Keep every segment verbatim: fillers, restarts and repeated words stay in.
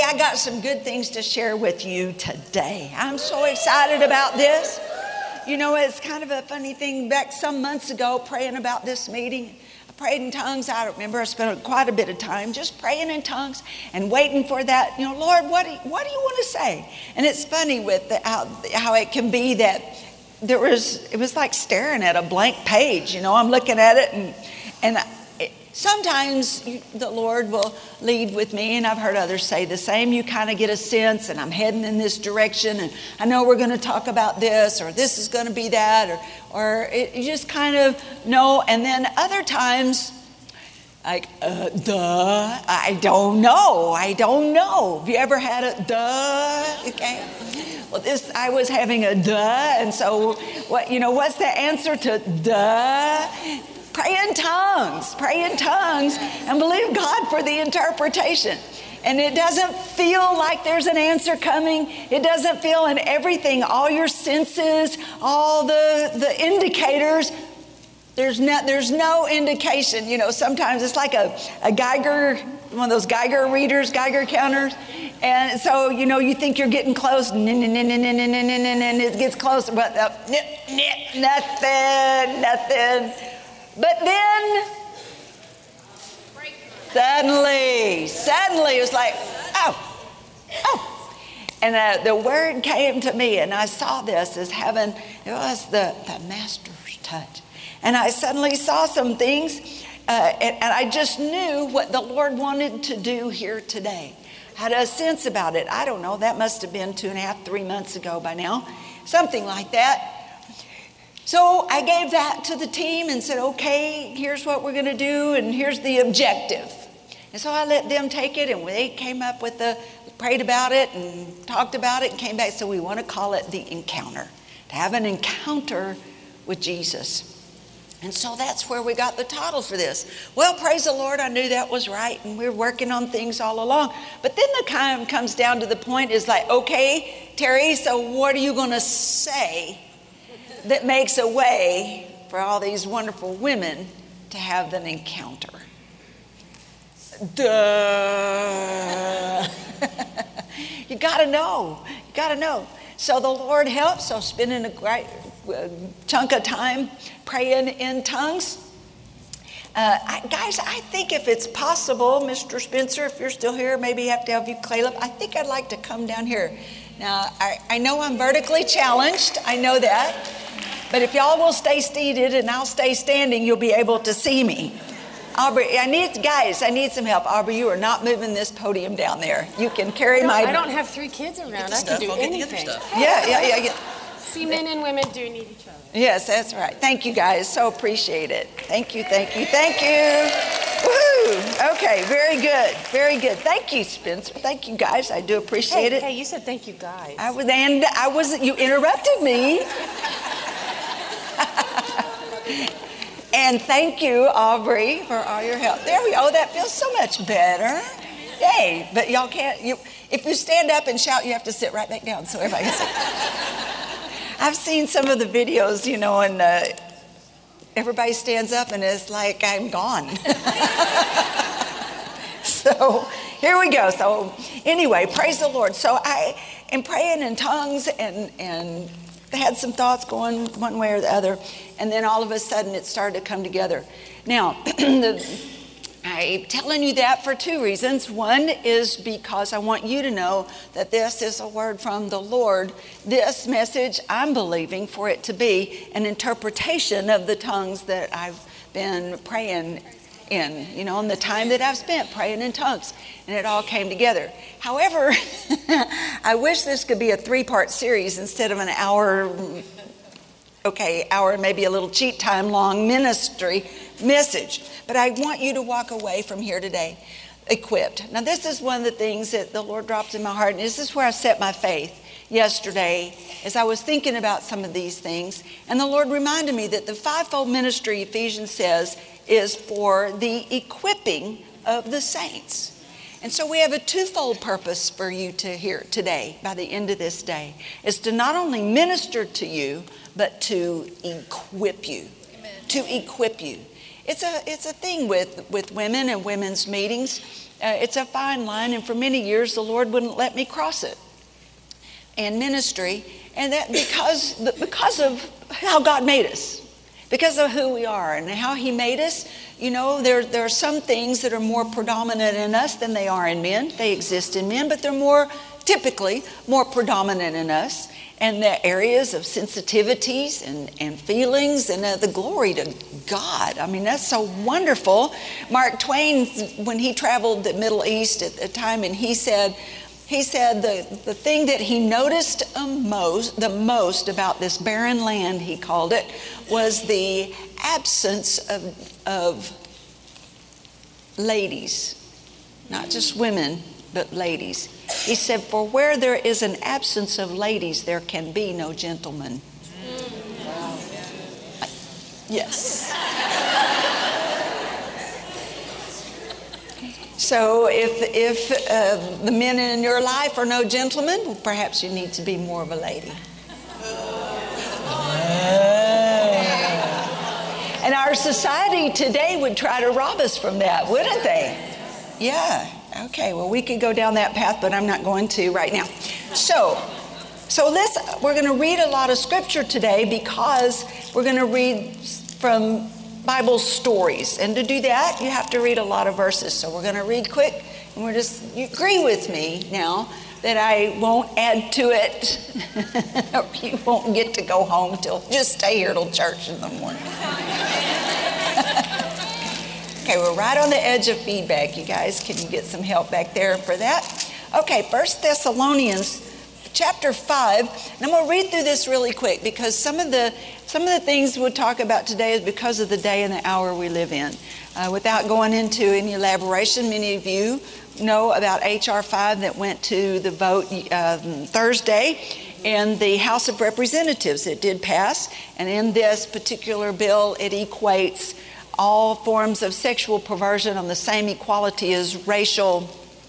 I got some good things to share with you today. I'm so excited about this. You know, it's kind of a funny thing. Back some months ago, praying about this meeting, I prayed in tongues. I don't remember. I spent quite a bit of time just praying in tongues and waiting for that. You know, Lord, what do you, what do you want to say? And it's funny with the, how, how it can be that there was, it was like staring at a blank page. You know, I'm looking at it and, and it, sometimes you, the Lord will lead with me, and I've heard others say the same. You kind of get a sense, and I'm heading in this direction, and I know we're going to talk about this, or this is going to be that, or or it, you just kind of know. And then other times, like, uh, duh, I don't know, I don't know. Have you ever had a duh? Okay. Well, this, I was having a duh, and so what? You know, what's the answer to duh? Pray in tongues, pray in tongues, and believe God for the interpretation. And it doesn't feel like there's an answer coming. It doesn't feel in everything, all your senses, all the, the indicators. There's no, there's no indication. You know, sometimes it's like a, a Geiger, one of those Geiger readers, Geiger counters. And so, you know, you think you're getting close, and it gets closer, but uh, nothing, nothing. But then, suddenly, suddenly it was like, oh, oh. And uh, the word came to me, and I saw this as having, it was the, the master's touch. And I suddenly saw some things, uh, and, and I just knew what the Lord wanted to do here today. I had a sense about it. I don't know, that must have been two and a half, three months ago by now, something like that. So I gave that to the team and said, okay, here's what we're going to do, and here's the objective. And so I let them take it, and they came up with the, prayed about it and talked about it and came back. So we want to call it the encounter, to have an encounter with Jesus. And so that's where we got the title for this. Well, praise the Lord, I knew that was right, and we're working on things all along. But then the time comes down to the point is like, okay, Terry, so what are you going to say that makes a way for all these wonderful women to have an encounter? Duh. You got to know. You got to know. So the Lord helps. So spending a great uh, chunk of time praying in tongues. Uh, I, guys, I think if it's possible, Mister Spencer, if you're still here, maybe you have to have you, Caleb. I think I'd like to come down here. Now, I, I know I'm vertically challenged. I know that. But if y'all will stay seated and I'll stay standing, you'll be able to see me. Aubrey, I need, guys, I need some help. Aubrey, you are not moving this podium down there. You can carry I my... I don't have three kids around. I can do anything. Yeah, yeah, yeah, yeah. See, men and women do need each other. Yes, that's right. Thank you, guys. So appreciate it. Thank you, thank you, thank you. Woohoo! Okay, very good, very good. Thank you, Spencer. Thank you, guys. I do appreciate hey, it. Hey, you said thank you, guys. I was, and I wasn't, you interrupted me. And thank you, Aubrey, for all your help. There we go. That feels so much better. Yay. But y'all can't, you, if you stand up and shout, you have to sit right back down so everybody can see. I've seen some of the videos, you know, and uh, everybody stands up and it's like, I'm gone. So here we go. So anyway, praise the Lord. So I am praying in tongues and, and had some thoughts going one way or the other, and then all of a sudden it started to come together. Now, the, I'm telling you that for two reasons. One is because I want you to know that this is a word from the Lord. This message, I'm believing for it to be an interpretation of the tongues that I've been praying in, you know, in the time that I've spent praying in tongues, and it all came together. However, I wish this could be a three-part series instead of an hour, okay, hour, maybe a little cheat time long ministry message. But I want you to walk away from here today equipped. Now, this is one of the things that the Lord dropped in my heart, and this is where I set my faith yesterday as I was thinking about some of these things. And the Lord reminded me that the fivefold ministry, Ephesians says, is for the equipping of the saints. And so we have a twofold purpose for you to hear today by the end of this day. Is to not only minister to you, but to equip you. Amen. To equip you. It's a it's a thing with, with women and women's meetings. Uh, it's a fine line, and for many years the Lord wouldn't let me cross it in ministry, and that because because of how God made us, because of who we are and how He made us. You know, there there are some things that are more predominant in us than they are in men. They exist in men, but they're more typically more predominant in us. And the areas of sensitivities and, and feelings and uh, the glory to God. I mean, that's so wonderful. Mark Twain, when he traveled the Middle East at the time, and he said, he said the, the thing that he noticed um, most, the most about this barren land, he called it, was the absence of, of ladies, not just women, but ladies. He said, for where there is an absence of ladies, there can be no gentlemen. Wow. Yes. So if, if uh, the men in your life are no gentlemen, well, perhaps you need to be more of a lady. And our society today would try to rob us from that, wouldn't they? Yeah. Okay, well, we could go down that path, but I'm not going to right now. So, so let's, we're going to read a lot of scripture today because we're going to read from Bible stories. And to do that, you have to read a lot of verses. So we're going to read quick, and we're just, you agree with me now that I won't add to it, or you won't get to go home till, just stay here till church in the morning. Okay, we're right on the edge of feedback, you guys. Can you get some help back there for that? Okay, First Thessalonians chapter five. And I'm going to read through this really quick because some of the some of the things we'll talk about today is because of the day and the hour we live in. Uh, without going into any elaboration, many of you know about H R five that went to the vote uh, Thursday in the House of Representatives. It did pass, and in this particular bill, it equates all forms of sexual perversion on the same equality as racial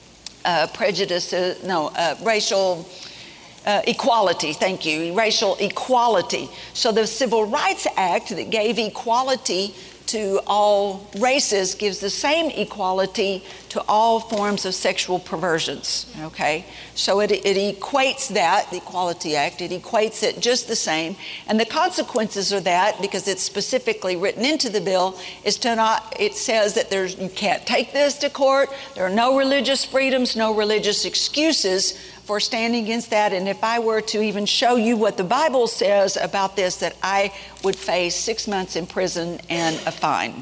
uh, prejudice, uh, no, uh, racial uh, equality, thank you, racial equality. So the Civil Rights Act that gave equality to all races gives the same equality to all forms of sexual perversions, okay? So it, it equates that, the Equality Act, it equates it just the same. And the consequences of that, because it's specifically written into the bill, is to not, it says that there's, you can't take this to court, there are no religious freedoms, no religious excuses for standing against that. And if I were to even show you what the Bible says about this, that I would face six months in prison and a fine.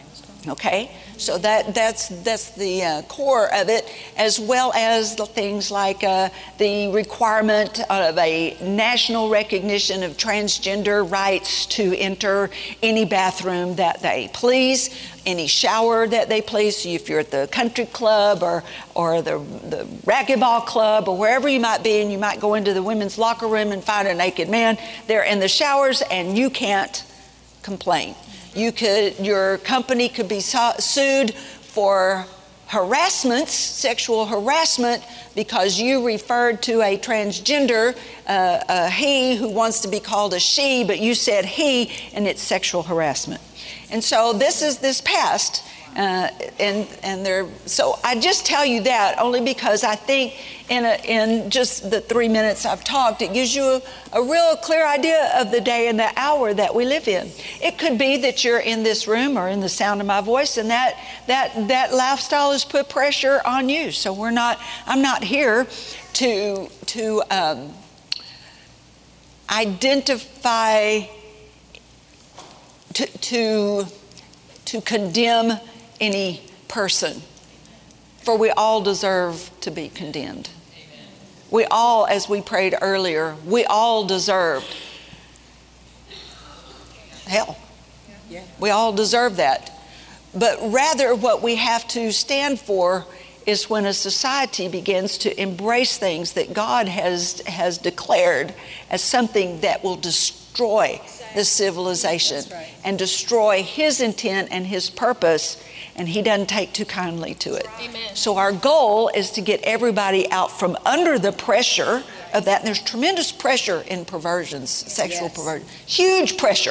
Okay? So that that's that's the uh, core of it, as well as the things like uh, the requirement of a national recognition of transgender rights to enter any bathroom that they please, any shower that they please. So if you're at the country club or or the the racquetball club or wherever you might be, and you might go into the women's locker room and find a naked man there in the showers, and you can't complain. You could, your company could be sued for harassment, sexual harassment, because you referred to a transgender, uh, a he who wants to be called a she, but you said he, and it's sexual harassment. And so this is this passed, uh, and and there. So I just tell you that only because I think in a, in just the three minutes I've talked, it gives you a, a real clear idea of the day and the hour that we live in. It could be that you're in this room or in the sound of my voice, and that that that lifestyle has put pressure on you. So we're not. I'm not here to to um, identify. To, to, to condemn any person, for we all deserve to be condemned. Amen. We all, as we prayed earlier, we all deserved hell. Yeah. We all deserve that. But rather what we have to stand for is when a society begins to embrace things that God has, has declared as something that will destroy the civilization. That's right. And destroy His intent and His purpose, and He doesn't take too kindly to it. Amen. So our goal is to get everybody out from under the pressure of that. And there's tremendous pressure in perversions, sexual yes. perversion. Huge pressure,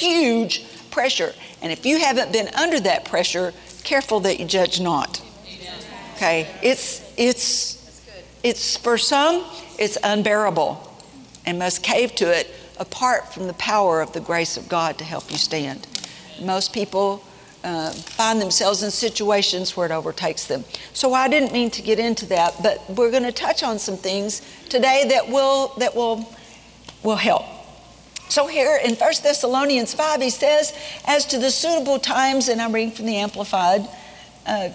huge pressure. And if you haven't been under that pressure, careful that you judge not. Amen. Okay, it's it's it's for some it's unbearable and must cave to it apart from the power of the grace of God to help you stand. Most people uh, find themselves in situations where it overtakes them. So I didn't mean to get into that, but we're going to touch on some things today that will that will will help. So here in First Thessalonians five, he says, as to the suitable times, and I'm reading from the Amplified, uh,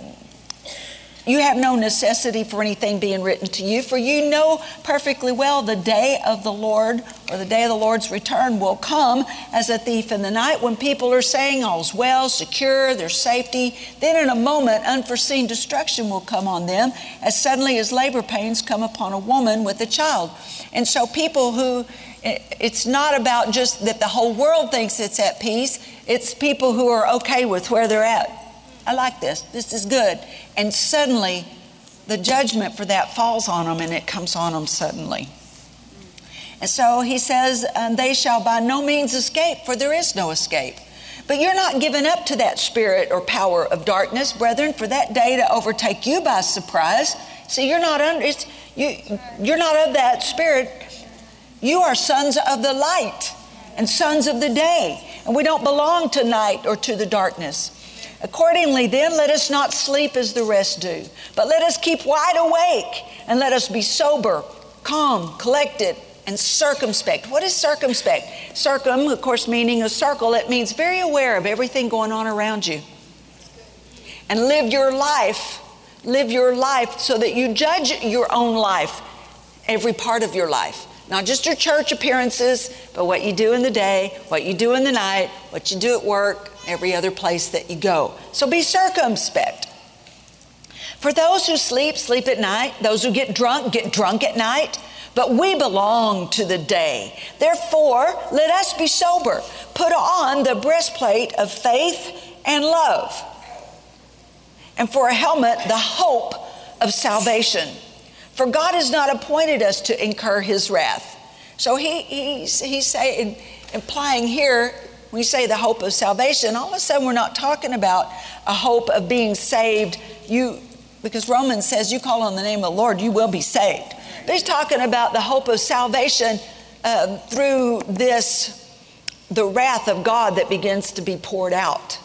you have no necessity for anything being written to you, for you know perfectly well the day of the Lord, or the day of the Lord's return will come as a thief in the night, when people are saying all's well, secure, there's safety. Then in a moment, unforeseen destruction will come on them, as suddenly as labor pains come upon a woman with a child. And so people who, it's not about just that the whole world thinks it's at peace, it's people who are okay with where they're at. I like this. This is good. And suddenly, the judgment for that falls on them, and it comes on them suddenly. And so he says, and they shall by no means escape, for there is no escape. But you're not given up to that spirit or power of darkness, brethren, for that day to overtake you by surprise. See, you're not under, it's, you, you're not of that spirit. You are sons of the light and sons of the day. And we don't belong to night or to the darkness. Accordingly, then, let us not sleep as the rest do, but let us keep wide awake, and let us be sober, calm, collected, and circumspect. What is circumspect? Circum, of course, meaning a circle. It means very aware of everything going on around you. And live your life, live your life so that you judge your own life, every part of your life. Not just your church appearances, but what you do in the day, what you do in the night, what you do at work, every other place that you go. So be circumspect. For those who sleep, sleep at night. Those who get drunk, get drunk at night. But we belong to the day. Therefore, let us be sober. Put on the breastplate of faith and love. And for a helmet, the hope of salvation. For God has not appointed us to incur his wrath. So he, he's, he's saying, implying here, when you say the hope of salvation, all of a sudden we're not talking about a hope of being saved. You, because Romans says you call on the name of the Lord, you will be saved. But he's talking about the hope of salvation uh, through this, the wrath of God that begins to be poured out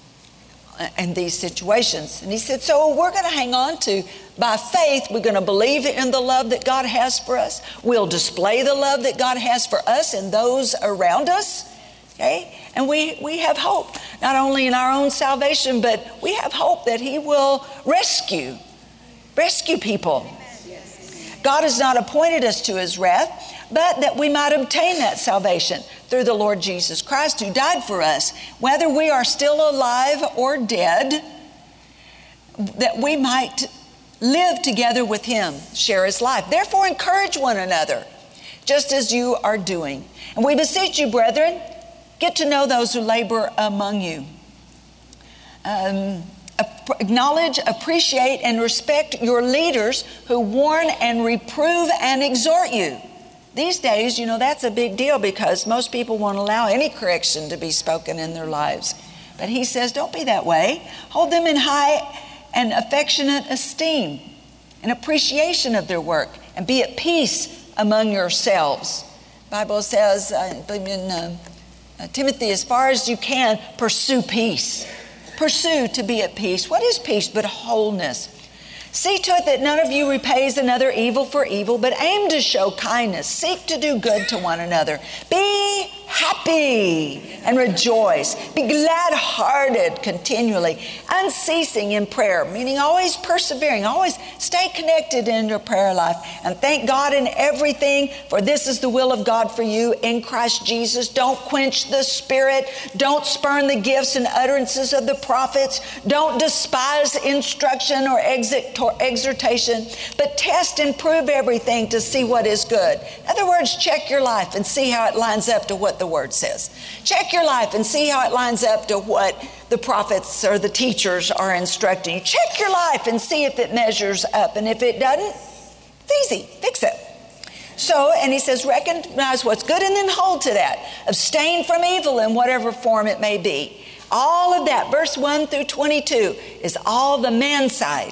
in these situations. And he said, so we're going to hang on to, by faith, we're going to believe in the love that God has for us. We'll display the love that God has for us and those around us. Okay? And we, we have hope, not only in our own salvation, but we have hope that he will rescue, rescue people. God has not appointed us to his wrath, but that we might obtain that salvation through the Lord Jesus Christ, who died for us, whether we are still alive or dead, that we might live together with him, share his life. Therefore, encourage one another, just as you are doing. And we beseech you, brethren, get to know those who labor among you. Um, acknowledge, appreciate, and respect your leaders who warn and reprove and exhort you. These days, you know, that's a big deal because most people won't allow any correction to be spoken in their lives. But he says, don't be that way. Hold them in high and affectionate esteem and appreciation of their work, and be at peace among yourselves. The Bible says, I believe in uh, uh, Timothy, as far as you can, pursue peace. Pursue to be at peace. What is peace but wholeness? See to it that none of you repays another evil for evil, but aim to show kindness. Seek to do good to one another. Be happy and rejoice. Be glad-hearted continually, unceasing in prayer, meaning always persevering, always stay connected in your prayer life. And thank God in everything, for this is the will of God for you in Christ Jesus. Don't quench the Spirit. Don't spurn the gifts and utterances of the prophets. Don't despise instruction or exhortation, but test and prove everything to see what is good. In other words, check your life and see how it lines up to what the Word says. Check your life and see how it lines up to what the prophets or the teachers are instructing you. Check your life and see if it measures up. And if it doesn't, it's easy. Fix it. So, and he says, recognize what's good and then hold to that. Abstain from evil in whatever form it may be. All of that, verse one through twenty-two, is all the man side.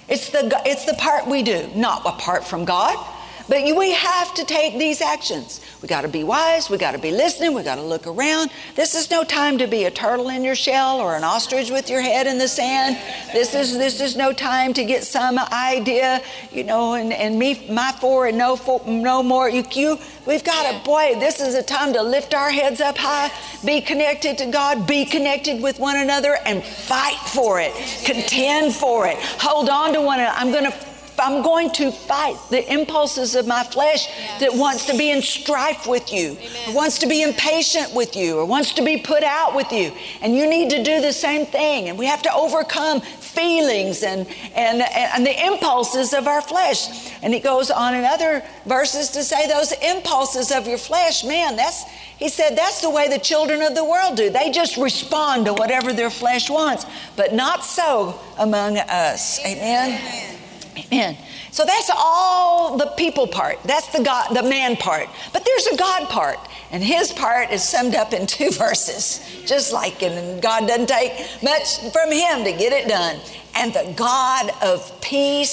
It's the, it's the part we do, not apart from God. But you, we have to take these actions. We got to be wise. We got to be listening. We got to look around. This is no time to be a turtle in your shell or an ostrich with your head in the sand. This is this is no time to get some idea, you know, and, and me, my four and no four, no more. You, you, we've got to, boy, this is a time to lift our heads up high, be connected to God, be connected with one another, and fight for it, contend for it, hold on to one another. I'm going to I'm going to fight the impulses of my flesh yes. that wants to be in strife with you, Amen. Or wants to be impatient with you, or wants to be put out with you. And you need to do the same thing. And we have to overcome feelings and, and, and the impulses of our flesh. And he goes on in other verses to say those impulses of your flesh, man, that's, he said, that's the way the children of the world do. They just respond to whatever their flesh wants, but not so among us. Amen. Amen. Amen. So that's all the people part. That's the God, the man part. But there's a God part. And his part is summed up in two verses. Just like him. And God doesn't take much from him to get it done. And the God of peace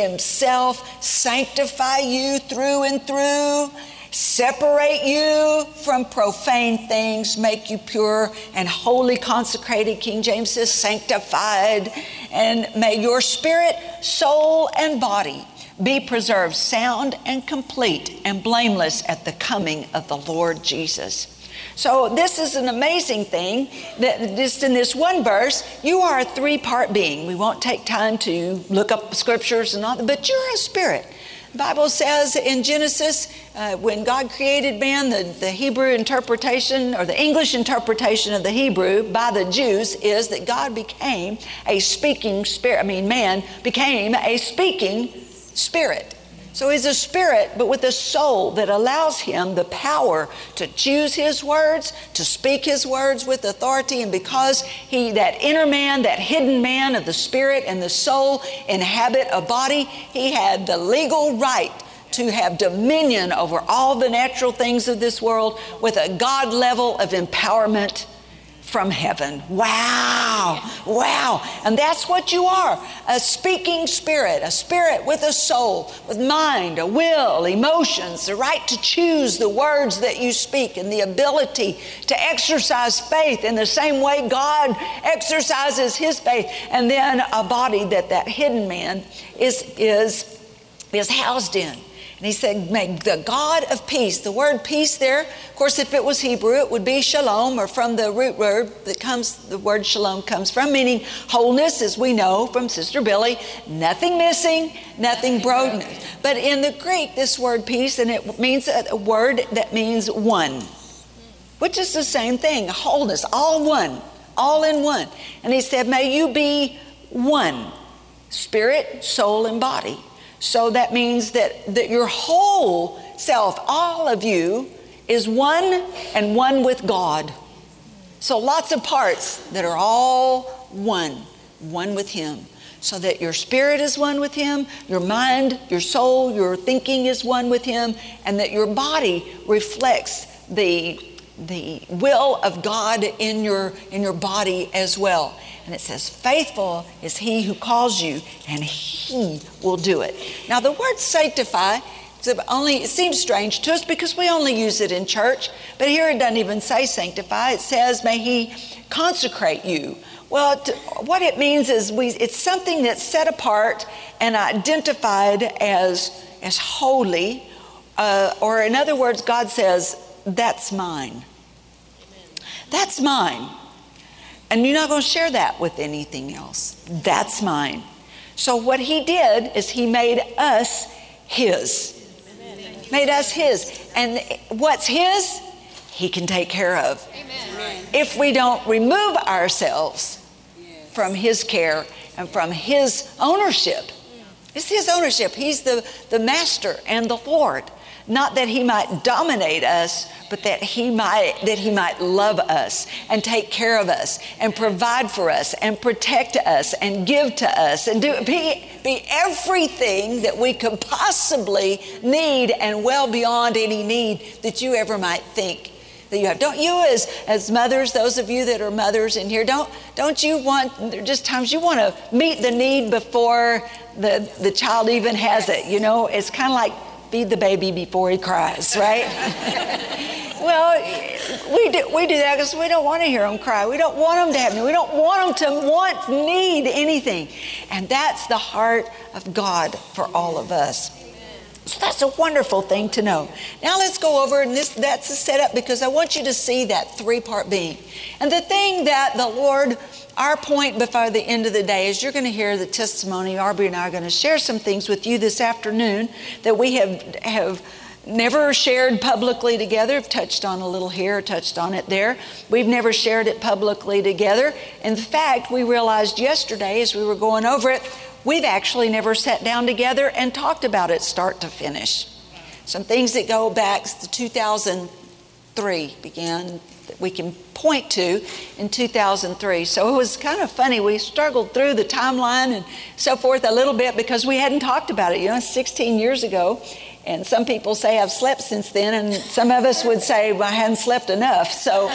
himself sanctify you through and through, separate you from profane things, make you pure and wholly consecrated. King James says sanctified. And may your spirit, soul, and body be preserved sound and complete and blameless at the coming of the Lord Jesus. So this is an amazing thing that just in this one verse, you are a three-part being. We won't take time to look up scriptures and all that, but you're a spirit. The Bible says in Genesis, uh, when God created man, the, the Hebrew interpretation or the English interpretation of the Hebrew by the Jews is that God became a speaking spirit. I mean, man became a speaking spirit. So he's a spirit, but with a soul that allows him the power to choose his words, to speak his words with authority. And because he, that inner man, that hidden man of the spirit and the soul inhabit a body, he had the legal right to have dominion over all the natural things of this world with a God level of empowerment from heaven. Wow. Wow. And that's what you are. A speaking spirit, a spirit with a soul, with mind, a will, emotions, the right to choose the words that you speak, and the ability to exercise faith in the same way God exercises his faith. And then a body that that hidden man is, is, is housed in. And he said, may the God of peace, the word peace there, of course, if it was Hebrew, it would be shalom, or from the root word that comes, the word shalom comes from, meaning wholeness, as we know from Sister Billy, nothing missing, nothing broken. But in the Greek, this word peace, and it means a word that means one, which is the same thing, wholeness, all one, all in one. And he said, may you be one, spirit, soul, and body. So that means that, that your whole self, all of you, is one and one with God. So lots of parts that are all one, one with him. So that your spirit is one with him, your mind, your soul, your thinking is one with him, and that your body reflects the, the will of God in your, in your body as well. And it says, faithful is he who calls you, and he will do it. Now, the word sanctify, only, it seems strange to us because we only use it in church. But here it doesn't even say sanctify. It says, may he consecrate you. Well, to, what it means is we, it's something that's set apart and identified as, as holy. Uh, or in other words, God says, that's mine. Amen. That's mine. And you're not going to share that with anything else. That's mine. So what he did is he made us his. Amen. Made us his. And what's his, he can take care of. Amen. If we don't remove ourselves from his care and from his ownership. It's his ownership. He's the, the master and the Lord. Not that he might dominate us, but that he might that he might love us and take care of us and provide for us and protect us and give to us and do be, be everything that we could possibly need, and well beyond any need that you ever might think that you have. Don't you as, as mothers, those of you that are mothers in here, don't, don't you want, there are just times you want to meet the need before the, the child even has it, you know? It's kind of like feed the baby before he cries, right? Well, we do, we do that because we don't want to hear them cry. We don't want them to have me. We don't want them to want, need anything. And that's the heart of God for all of us. So that's a wonderful thing to know. Now let's go over, and this that's a setup because I want you to see that three-part being. And the thing that the Lord, our point before the end of the day is you're going to hear the testimony. Aubrey and I are going to share some things with you this afternoon that we have have never shared publicly together. I've touched on a little here, touched on it there. We've never shared it publicly together. In fact, we realized yesterday as we were going over it, we've actually never sat down together and talked about it start to finish. Some things that go back to two thousand three began that we can point to in two thousand three. So it was kind of funny. We struggled through the timeline and so forth a little bit because we hadn't talked about it. You know, sixteen years ago. And some people say I've slept since then, and some of us would say well, I hadn't slept enough. So,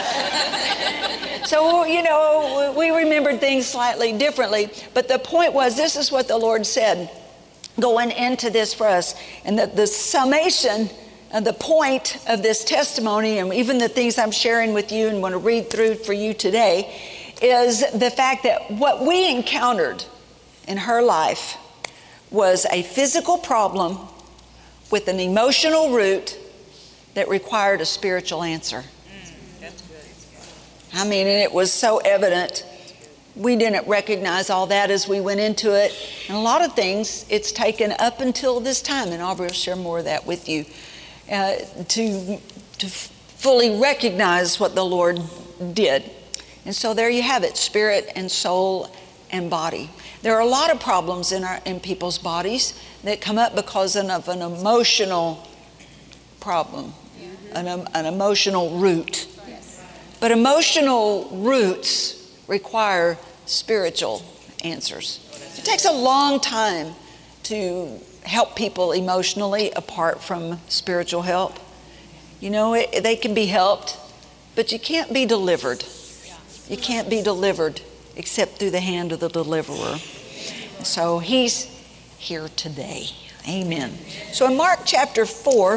so you know, we remembered things slightly differently. But the point was, this is what the Lord said going into this for us. And that the summation and the point of this testimony, and even the things I'm sharing with you and want to read through for you today, is the fact that what we encountered in her life was a physical problem with an emotional root that required a spiritual answer. Mm, that's good. I mean, and it was so evident. We didn't recognize all that as we went into it. And a lot of things it's taken up until this time, and Aubrey will share more of that with you, uh, to, to fully recognize what the Lord did. And so there you have it, spirit and soul and body. There are a lot of problems in our in people's bodies that come up because of an emotional problem, mm-hmm. an, an emotional root. Yes. But emotional roots require spiritual answers. It takes a long time to help people emotionally apart from spiritual help. You know, it, they can be helped, but you can't be delivered. You can't be delivered except through the hand of the deliverer. So he's here today. Amen. So in Mark chapter four,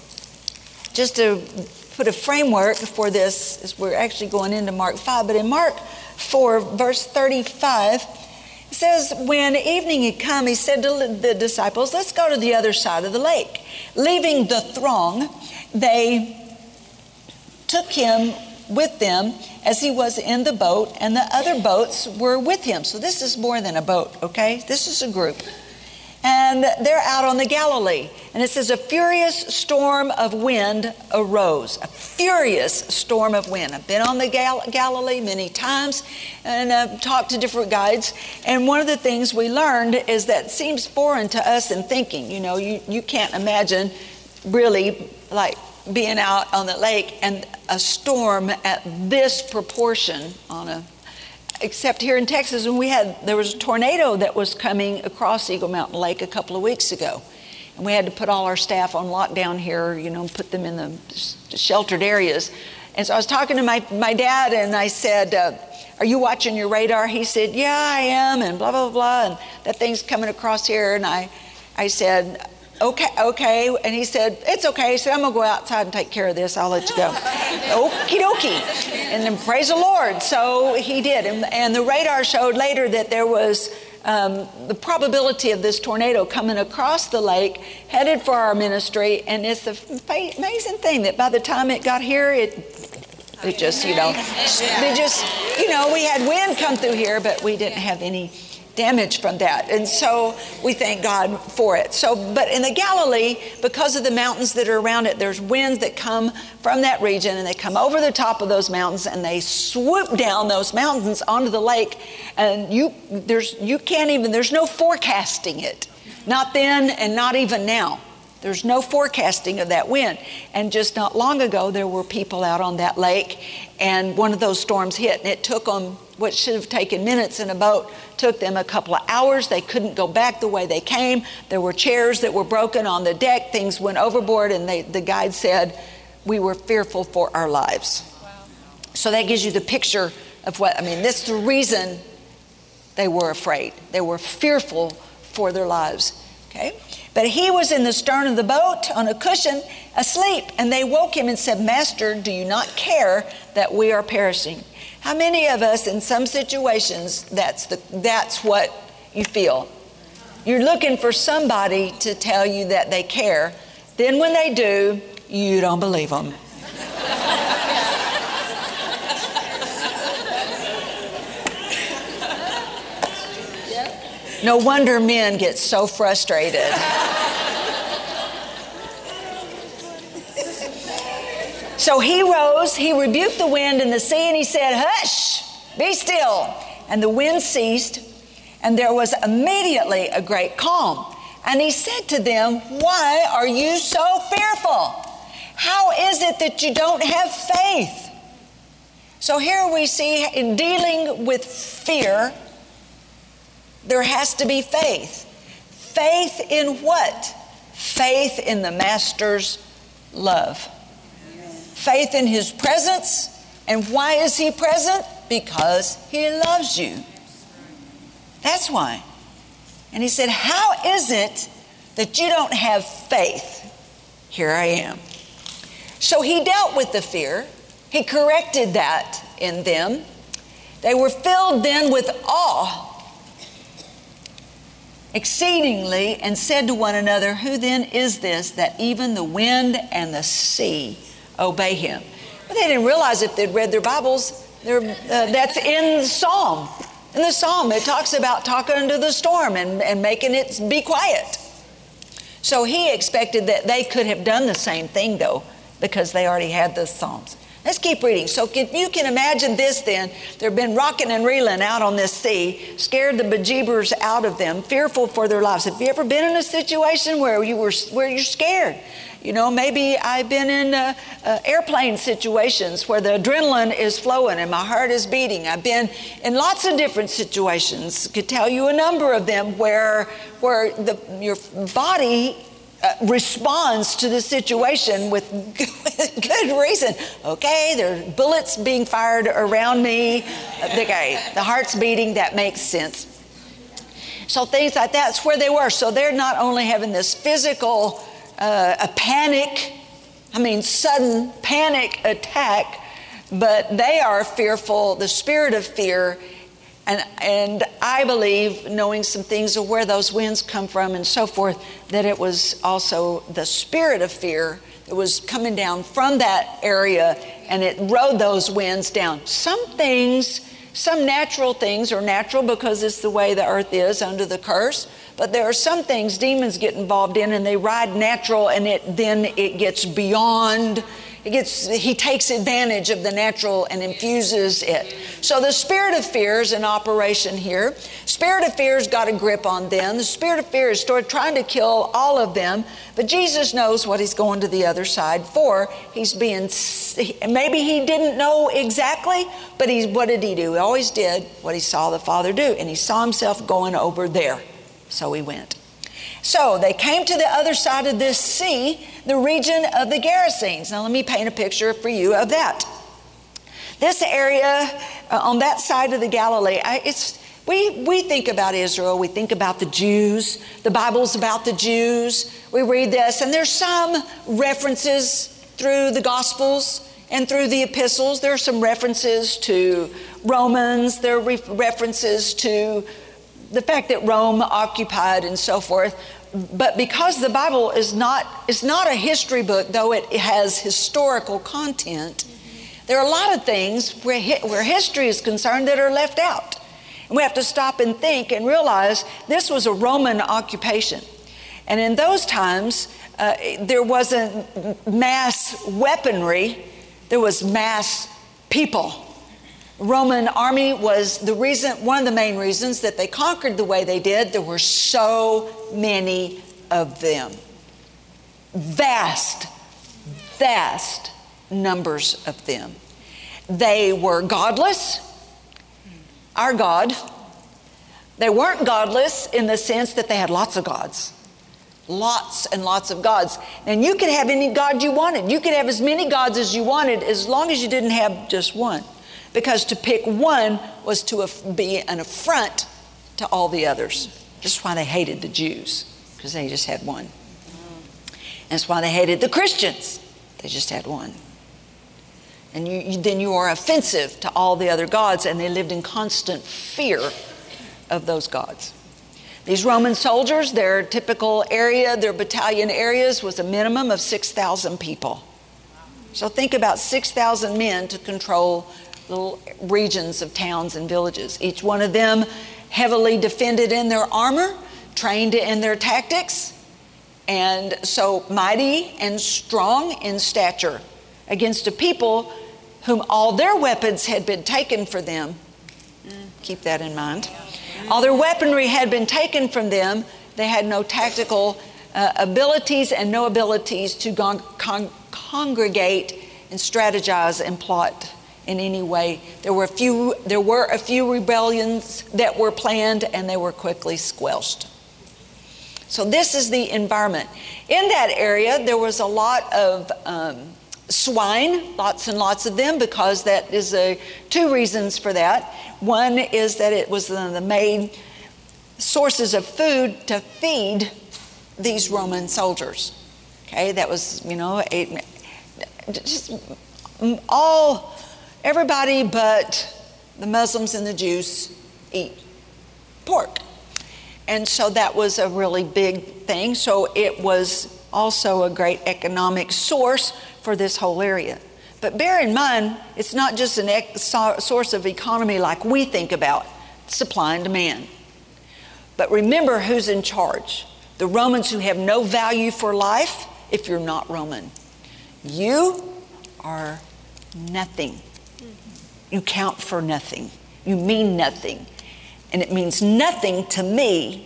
just to put a framework for this, as we're actually going into Mark five, but in Mark four, verse thirty-five, it says, when evening had come, he said to the disciples, let's go to the other side of the lake. Leaving the throng, they took him with them as he was in the boat, and the other boats were with him. So this is more than a boat, okay? This is a group. And they're out on the Galilee. And it says a furious storm of wind arose. A furious storm of wind. I've been on the Gal- Galilee many times and I've talked to different guides. And one of the things we learned is that seems foreign to us in thinking. You know, you, you can't imagine really like being out on the lake and a storm at this proportion on a, except here in Texas, when we had, there was a tornado that was coming across Eagle Mountain Lake a couple of weeks ago. And we had to put all our staff on lockdown here, you know, put them in the sheltered areas. And so I was talking to my, my dad and I said, uh, are you watching your radar? He said, yeah, I am, and blah, blah, blah, and that thing's coming across here. And I, I said, okay, okay. And he said, it's okay. He said, I'm going to go outside and take care of this. I'll let you go. Okie dokie. And then praise the Lord. So he did. And, and the radar showed later that there was um, the probability of this tornado coming across the lake, headed for our ministry. And it's an amazing thing that by the time it got here, it, it just, you know, they just, you know, we had wind come through here, but we didn't have any damage from that. And so we thank God for it. So, but in the Galilee, because of the mountains that are around it, there's winds that come from that region and they come over the top of those mountains and they swoop down those mountains onto the lake. And you, there's, you can't even, there's no forecasting it. Not then and not even now. There's no forecasting of that wind. And just not long ago, there were people out on that lake and one of those storms hit and it took them, what should have taken minutes in a boat, took them a couple of hours. They couldn't go back the way they came. There were chairs that were broken on the deck. Things went overboard and they, the guide said, we were fearful for our lives. Wow. So that gives you the picture of what, I mean, this is the reason they were afraid. They were fearful for their lives. Okay? But he was in the stern of the boat on a cushion asleep, and they woke him and said, Master, do you not care that we are perishing? How many of us in some situations, that's the that's what you feel? You're looking for somebody to tell you that they care. Then when they do, you don't believe them. No wonder men get so frustrated. So he rose, he rebuked the wind and the sea, and he said, Hush, be still. And the wind ceased, and there was immediately a great calm. And he said to them, Why are you so fearful? How is it that you don't have faith? So here we see, in dealing with fear, there has to be faith. Faith in what? Faith in the Master's love. Faith in his presence. And why is he present? Because he loves you. That's why. And he said, how is it that you don't have faith? Here I am. So he dealt with the fear. He corrected that in them. They were filled then with awe exceedingly, and said to one another, Who then is this that even the wind and the sea obey him? But they didn't realize, if they'd read their Bibles, uh, that's in the Psalm. In the Psalm, it talks about talking to the storm and, and making it be quiet. So he expected that they could have done the same thing, though, because they already had the Psalms. Let's keep reading. So if you can imagine this then, they've been rocking and reeling out on this sea, scared the bejeebers out of them, fearful for their lives. Have you ever been in a situation where you were where you're scared? You know, maybe I've been in uh, uh, airplane situations where the adrenaline is flowing and my heart is beating. I've been in lots of different situations. I could tell you a number of them where where the, your body Uh, responds to the situation with good, good reason. Okay, there are bullets being fired around me. Okay, the heart's beating, that makes sense. So things like that's where they were. So they're not only having this physical uh, a panic, I mean sudden panic attack, but they are fearful, the spirit of fear. And and I believe, knowing some things of where those winds come from and so forth, that it was also the spirit of fear that was coming down from that area, and it rode those winds down. Some things, some natural things are natural because it's the way the earth is under the curse. But there are some things demons get involved in, and they ride natural, and it then it gets beyond. It gets, he takes advantage of the natural and infuses it. So the spirit of fear is in operation here. Spirit of fear has got a grip on them. The spirit of fear is started trying to kill all of them. But Jesus knows what he's going to the other side for. He's being, maybe he didn't know exactly, but he, what did he do? He always did what he saw the Father do. And he saw himself going over there. So he went. So they came to the other side of this sea, the region of the Gerasenes. Now let me paint a picture for you of that. This area uh, on that side of the Galilee, I, it's we we think about Israel, we think about the Jews. The Bible's about the Jews. We read this, and there's some references through the Gospels and through the epistles. There are some references to Romans. There are re- references to the fact that Rome occupied and so forth. But because the Bible is not, it's not a history book, though it has historical content, there are a lot of things where, where history is concerned that are left out. And we have to stop and think and realize this was a Roman occupation. And in those times, uh, there wasn't mass weaponry, there was mass people. Roman army was the reason, one of the main reasons that they conquered the way they did. There were so many of them. Vast, vast numbers of them. They were godless. Our God. They weren't godless in the sense that they had lots of gods. lots and lots of gods. And you could have any god you wanted. You could have as many gods as you wanted as long as you didn't have just one. Because to pick one was to be an affront to all the others. That's why they hated the Jews, because they just had one. And that's why they hated the Christians. They just had one. And you, you, then you are offensive to all the other gods, and they lived in constant fear of those gods. These Roman soldiers, their typical area, their battalion areas was a minimum of six thousand people. So think about six thousand men to control little regions of towns and villages. Each one of them heavily defended in their armor, trained in their tactics, and so mighty and strong in stature against a people whom all their weapons had been taken for them. Keep that in mind. All their weaponry had been taken from them. They had no tactical uh, abilities and no abilities to con- con- congregate and strategize and plot in any way. There were a few, there were a few rebellions that were planned, and they were quickly squelched. So this is the environment. In that area, there was a lot of um, swine, lots and lots of them, because that is a, two reasons for that. One is that it was the, the main sources of food to feed these Roman soldiers. Okay, that was, you know, a, just all, everybody but the Muslims and the Jews eat pork. And so that was a really big thing. So it was also a great economic source for this whole area. But bear in mind, it's not just an ec- source of economy like we think about, supply and demand. But remember who's in charge. The Romans, who have no value for life if you're not Roman. You are nothing. You count for nothing. You mean nothing. And it means nothing to me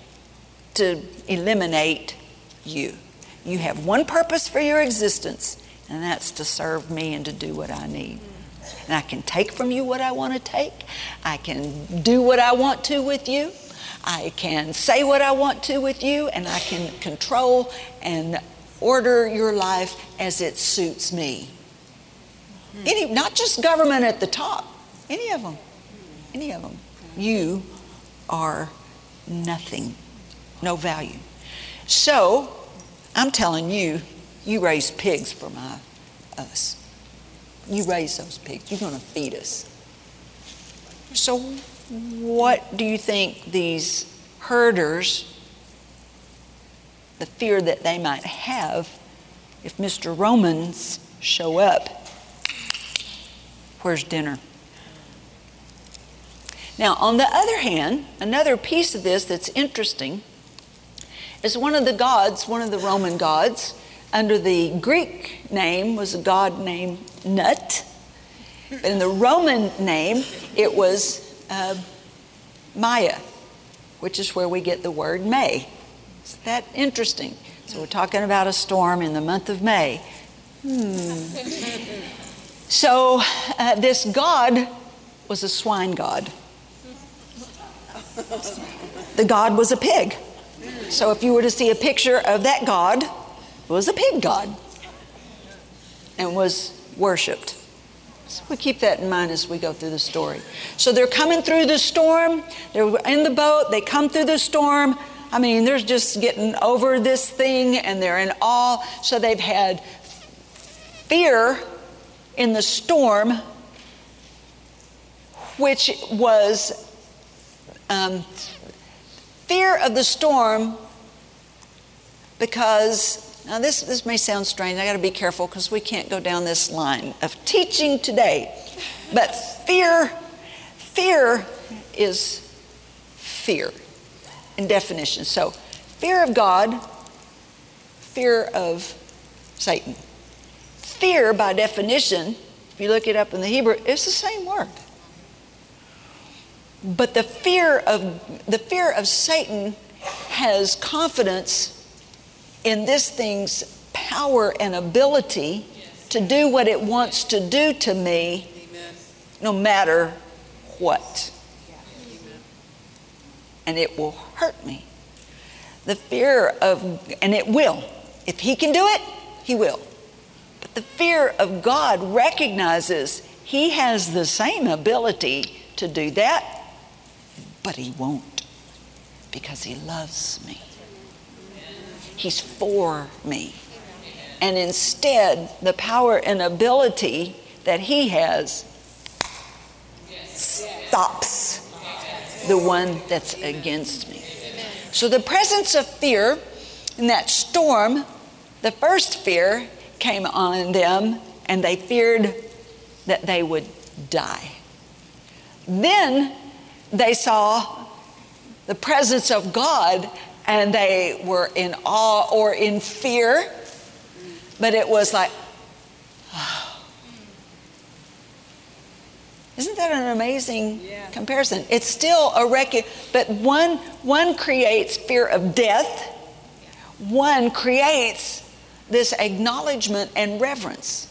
to eliminate you. You have one purpose for your existence, and that's to serve me and to do what I need. And I can take from you what I want to take. I can do what I want to with you. I can say what I want to with you, and I can control and order your life as it suits me. Any, not just government at the top, any of them, any of them. You are nothing, no value. So, I'm telling you, you raise pigs for my, us. You raise those pigs. You're going to feed us. So what do you think these herders, the fear that they might have if Mister Romans show up? Where's dinner? Now, on the other hand, another piece of this that's interesting is one of the gods, one of the Roman gods, under the Greek name was a god named Nut. In the Roman name, it was uh, Maya, which is where we get the word May. Isn't that interesting? So we're talking about a storm in the month of May. Hmm. So uh, this god was a swine god. The god was a pig. So if you were to see a picture of that god, it was a pig god and was worshipped. So we keep that in mind as we go through the story. So they're coming through the storm. They're in the boat. They come through the storm. I mean, they're just getting over this thing, and they're in awe. So they've had fear in the storm, which was um, fear of the storm because, now this, this may sound strange. I got to be careful because we can't go down this line of teaching today. But fear, fear is fear in definition. So fear of God, fear of Satan. Fear, by definition, if you look it up in the Hebrew, it's the same word. But the fear of the fear of Satan has confidence in this thing's power and ability to do what it wants to do to me, no matter what. And it will hurt me. The fear of, and it will. If he can do it, he will. But the fear of God recognizes he has the same ability to do that, but he won't, because he loves me. He's for me. And instead, the power and ability that he has stops the one that's against me. So the presence of fear in that storm, the first fear came on them, and they feared that they would die. Then they saw the presence of God, and they were in awe or in fear, but it was like, oh. Isn't that an amazing yeah. comparison? It's still a record, but one, one creates fear of death. One creates this acknowledgement and reverence.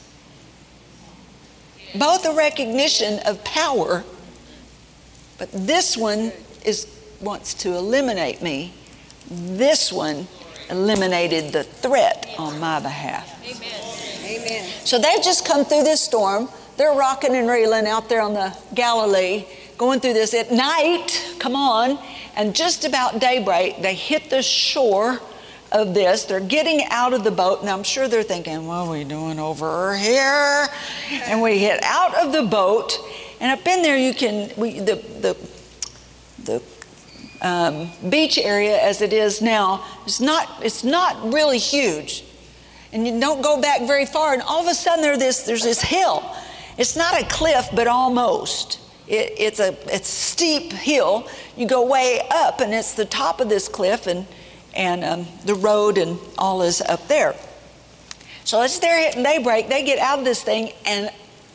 Both a recognition of power, but this one is wants to eliminate me. This one eliminated the threat on my behalf. Amen. Amen. So they've just come through this storm. They're rocking and reeling out there on the Galilee, going through this at night. Come on. And just about daybreak, they hit the shore of this. They're getting out of the boat, and I'm sure they're thinking, what are we doing over here? And we get out of the boat, and up in there you can, we, the, the, the um, beach area as it is now, is not, it's not really huge. And you don't go back very far, and all of a sudden there this, there's this hill. It's not a cliff, but almost. It, it's a it's a steep hill. You go way up, and it's the top of this cliff, and and um, the road and all is up there. So as they're hitting daybreak, they get out of this thing, and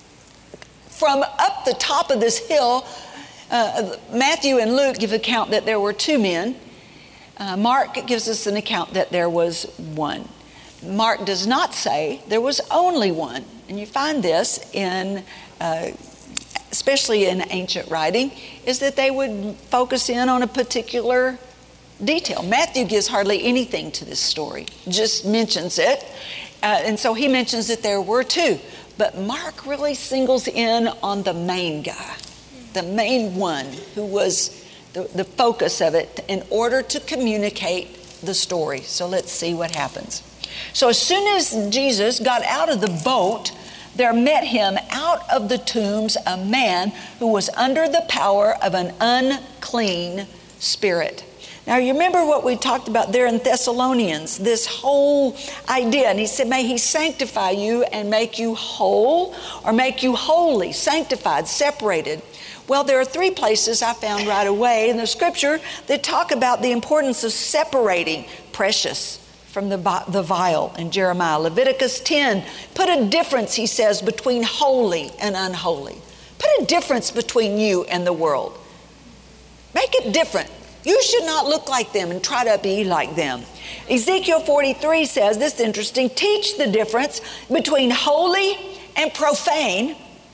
from up the top of this hill, uh, Matthew and Luke give account that there were two men. Uh, Mark gives us an account that there was one. Mark does not say there was only one. And you find this in, uh, especially in ancient writing, is that they would focus in on a particular detail. Matthew gives hardly anything to this story, just mentions it. Uh, and so he mentions that there were two. But Mark really singles in on the main guy, the main one who was the, the focus of it in order to communicate the story. So let's see what happens. So as soon as Jesus got out of the boat, there met him out of the tombs a man who was under the power of an unclean spirit. Now, you remember what we talked about there in Thessalonians, this whole idea. And he said, may he sanctify you and make you whole, or make you holy, sanctified, separated. Well, there are three places I found right away in the scripture that talk about the importance of separating precious from the, the vile in Jeremiah. Leviticus ten, put a difference, he says, between holy and unholy. Put a difference between you and the world. Make it different. You should not look like them and try to be like them. Ezekiel forty-three says, this is interesting, teach the difference between holy and profane.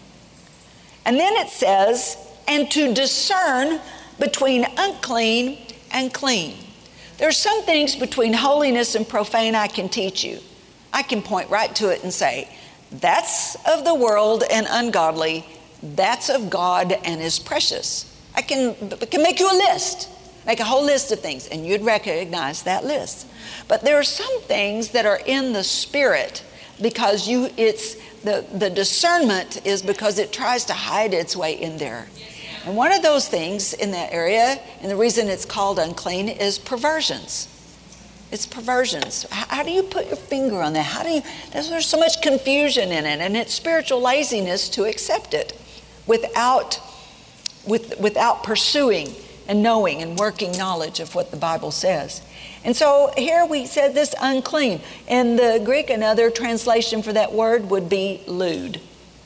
And then it says, and to discern between unclean and clean. There's some things between holiness and profane I can teach you. I can point right to it and say, that's of the world and ungodly, that's of God and is precious. I can, can make you a list, make a whole list of things, and you'd recognize that list. But there are some things that are in the spirit because you, it's the, the discernment is because it tries to hide its way in there. And one of those things in that area, and the reason it's called unclean, is perversions. It's perversions. How, how do you put your finger on that? How do you, there's so much confusion in it, and it's spiritual laziness to accept it without, with, without pursuing and knowing and working knowledge of what the Bible says. And so here we said this unclean. In the Greek, another translation for that word would be lewd.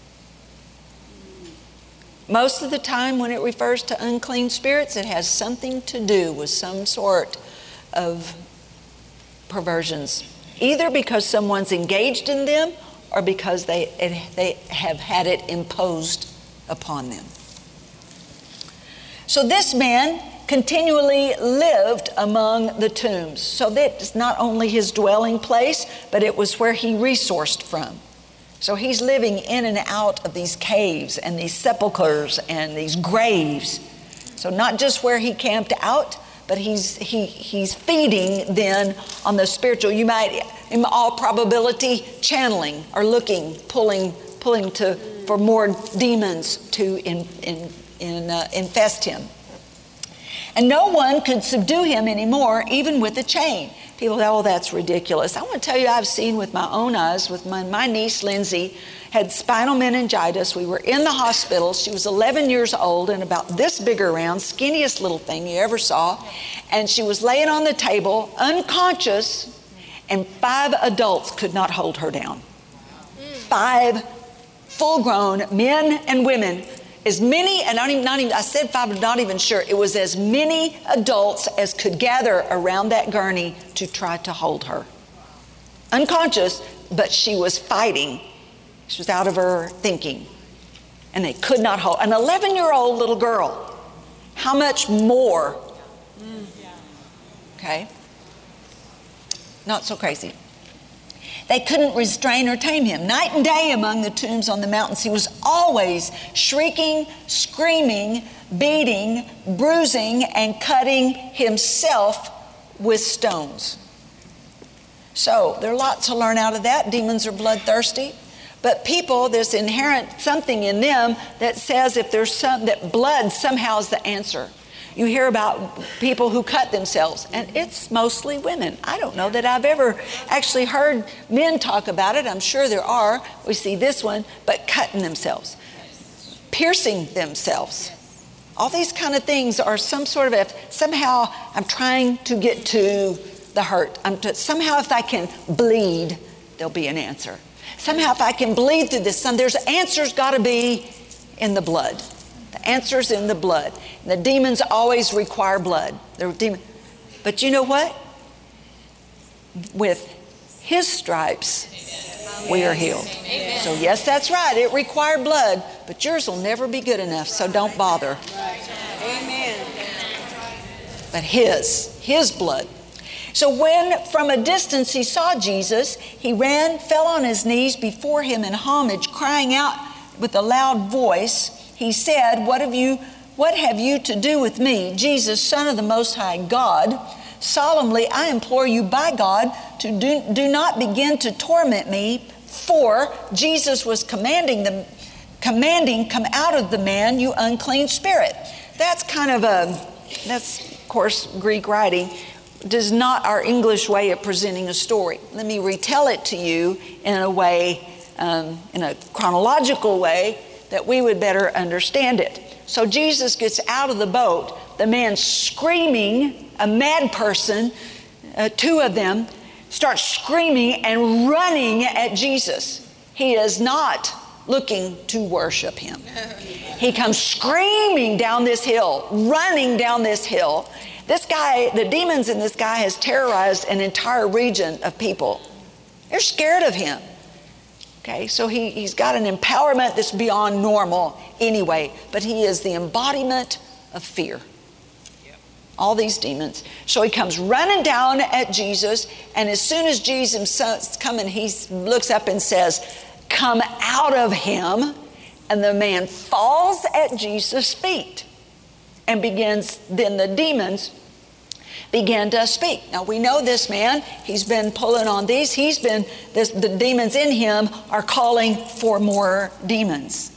Most of the time when it refers to unclean spirits, it has something to do with some sort of perversions, either because someone's engaged in them or because they, it, they have had it imposed upon them. So this man continually lived among the tombs. So that's not only his dwelling place, but it was where he resourced from. So he's living in and out of these caves and these sepulchres and these graves. So not just where he camped out, but he's he he's feeding then on the spiritual. You might, in all probability, channeling or looking, pulling, pulling to for more demons to in, in, in, uh, infest him. And no one could subdue him anymore, even with a chain. People say, oh, that's ridiculous. I want to tell you, I've seen with my own eyes, with my, my niece, Lindsay, had spinal meningitis. We were in the hospital. She was eleven years old and about this big around, skinniest little thing you ever saw. And she was laying on the table, unconscious, and five adults could not hold her down. Five full-grown men and women. As many, and not even, not even, I said five, but not even sure. It was as many adults as could gather around that gurney to try to hold her. Unconscious, but she was fighting. She was out of her thinking. And they could not hold. An eleven-year-old little girl. How much more? Okay. Not so crazy. They couldn't restrain or tame him. Night and day among the tombs on the mountains, he was always shrieking, screaming, beating, bruising, and cutting himself with stones. So there are lots to learn out of that. Demons are bloodthirsty. But people, there's inherent something in them that says if there's some, that blood somehow is the answer. You hear about people who cut themselves, and it's mostly women. I don't know that I've ever actually heard men talk about it. I'm sure there are. We see this one, but cutting themselves, piercing themselves. All these kind of things are some sort of, if somehow I'm trying to get to the hurt. I'm to, somehow if I can bleed, there'll be an answer. Somehow if I can bleed through this, some, there's answers got to be in the blood. The answer's in the blood. The demons always require blood. They're demon. But you know what? With his stripes, we are healed. Amen. So yes, that's right. It required blood, but yours will never be good enough, so don't bother. Amen. But his, his blood. So when from a distance he saw Jesus, he ran, fell on his knees before him in homage, crying out with a loud voice. He said, what have you, what have you to do with me, Jesus, Son of the Most High God? Solemnly, I implore you by God to do, do not begin to torment me, for Jesus was commanding them, commanding, come out of the man, you unclean spirit. That's kind of a, that's of course Greek writing. Does not our English way of presenting a story. Let me retell it to you in a way, um, in a chronological way, that we would better understand it. So Jesus gets out of the boat, the man screaming, a mad person, uh, two of them, start screaming and running at Jesus. He is not looking to worship him. He comes screaming down this hill, running down this hill. This guy, the demons in this guy has terrorized an entire region of people. They're scared of him. Okay, so he, he's got an empowerment that's beyond normal anyway, but he is the embodiment of fear. Yep. All these demons. So he comes running down at Jesus, and as soon as Jesus is coming, he looks up and says, come out of him, and the man falls at Jesus' feet and begins, then the demons began to speak. Now we know this man, he's been pulling on these, he's been, this, the demons in him are calling for more demons.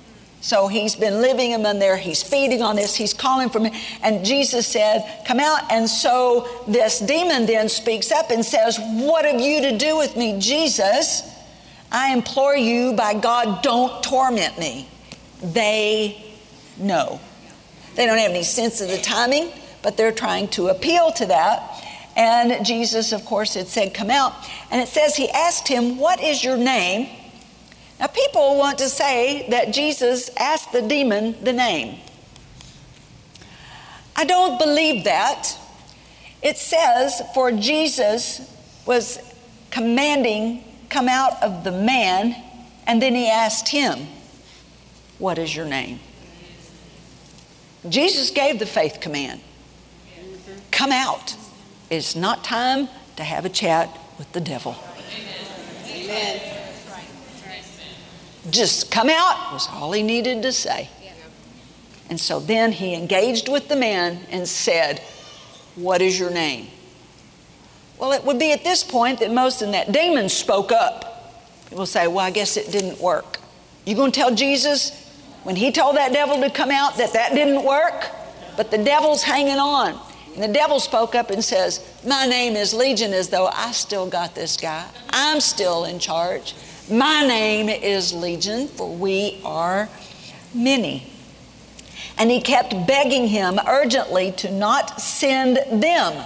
So he's been living among there, he's feeding on this, he's calling for me, and Jesus said, come out. And so this demon then speaks up and says, what have you to do with me, Jesus? I implore you by God, don't torment me. They know. They don't have any sense of the timing, but they're trying to appeal to that. And Jesus, of course, had said, come out. And it says he asked him, what is your name? Now, people want to say that Jesus asked the demon the name. I don't believe that. It says, for Jesus was commanding, come out of the man, and then he asked him, what is your name? Jesus gave the faith command. come out. It's not time to have a chat with the devil. Amen. Just come out was all he needed to say. And so then he engaged with the man and said, what is your name? Well, it would be at this point that most in that demon spoke up. People say, well, I guess it didn't work. You going to tell Jesus when he told that devil to come out that that didn't work? But the devil's hanging on. And the devil spoke up and says, my name is Legion, as though I still got this guy. I'm still in charge. My name is Legion, for we are many. And he kept begging him urgently to not send them.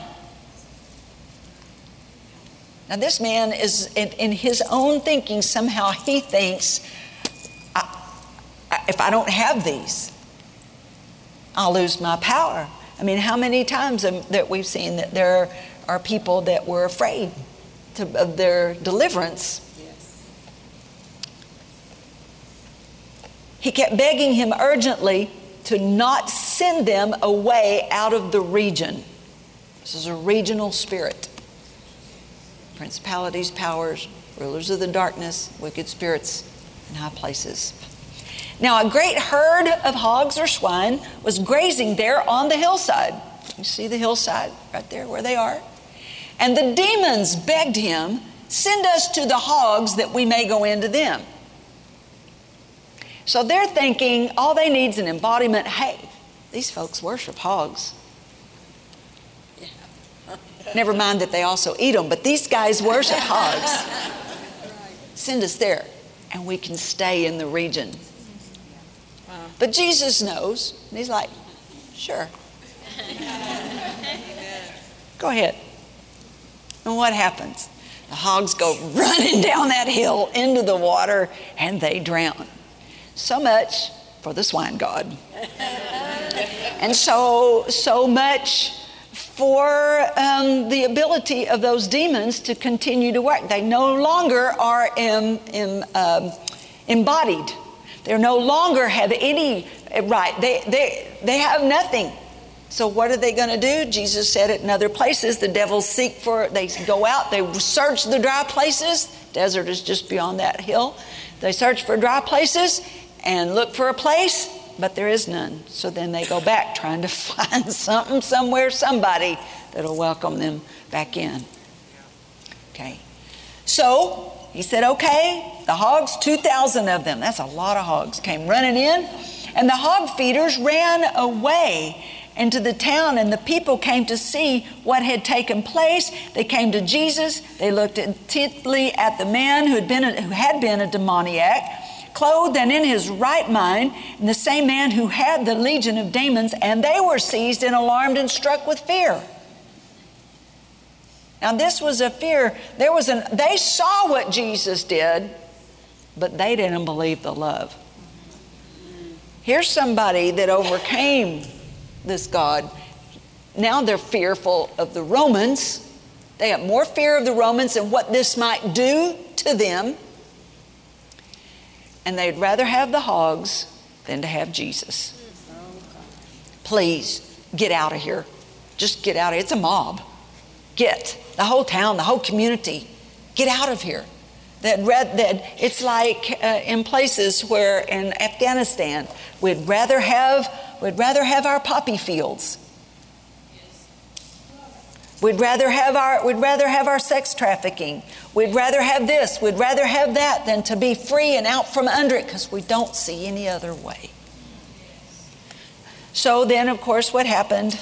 Now this man is, in, in his own thinking, somehow he thinks, I, I, if I don't have these, I'll lose my power. I mean, how many times that we've seen that there are people that were afraid to, of their deliverance. Yes. He kept begging him urgently to not send them away out of the region. This is a regional spirit. Principalities, powers, rulers of the darkness, wicked spirits in high places. Now a great herd of hogs or swine was grazing there on the hillside. You see the hillside right there where they are? And the demons begged him, send us to the hogs that we may go into them. So they're thinking all they need is an embodiment. Hey, these folks worship hogs. Never mind that they also eat them, but these guys worship hogs. Send us there, and we can stay in the region. But Jesus knows, and he's like, sure. Go ahead. And what happens? The hogs go running down that hill into the water, and they drown. So much for the swine god. And so, so much for um, the ability of those demons to continue to work. They no longer are em, em, um, embodied. They no longer have any right. They, they, they have nothing. So what are they going to do? Jesus said it in other places. The devils seek for, they go out, they search the dry places. Desert is just beyond that hill. They search for dry places and look for a place, but there is none. So then they go back trying to find something, somewhere, somebody that'll welcome them back in. Okay. So he said, okay, the hogs, two thousand of them, that's a lot of hogs, came running in. And the hog feeders ran away into the town, and the people came to see what had taken place. They came to Jesus. They looked intently at the man who had been a, who had been a demoniac, clothed and in his right mind, and the same man who had the legion of demons, and they were seized and alarmed and struck with fear. Now this was a fear. There was an. They saw what Jesus did, but they didn't believe the love. Here's somebody that overcame this God. Now they're fearful of the Romans. They have more fear of the Romans and what this might do to them. And they'd rather have the hogs than to have Jesus. Please, get out of here. Just get out of here. It's a mob. Get. The whole town, the whole community. Get out of here. That, that it's like uh, in places where in Afghanistan, we'd rather have, we'd rather have our poppy fields. We'd rather have our, we'd rather have our sex trafficking. We'd rather have this. We'd rather have that than to be free and out from under it, because we don't see any other way. So then, of course, what happened?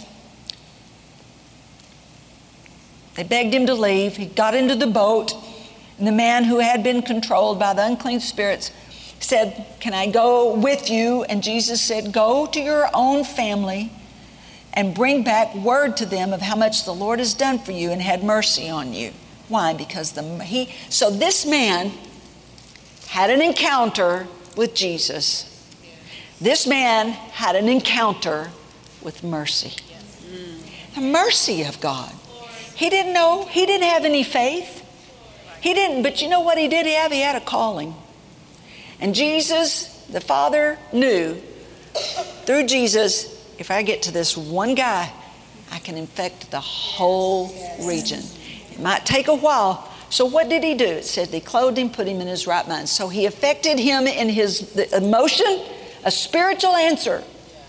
They begged him to leave. He got into the boat, and the man who had been controlled by the unclean spirits said, "Can I go with you?" And Jesus said, "Go to your own family and bring back word to them of how much the Lord has done for you and had mercy on you." Why? Because the he so this man had an encounter with Jesus. This man had an encounter with mercy. The mercy of God. He didn't know, he didn't have any faith. He didn't, but you know what he did have? He had a calling. And Jesus, the Father, knew through Jesus, if I get to this one guy, I can infect the whole region. It might take a while. So what did he do? It said they clothed him, put him in his right mind. So he affected him in his the emotion, a spiritual answer.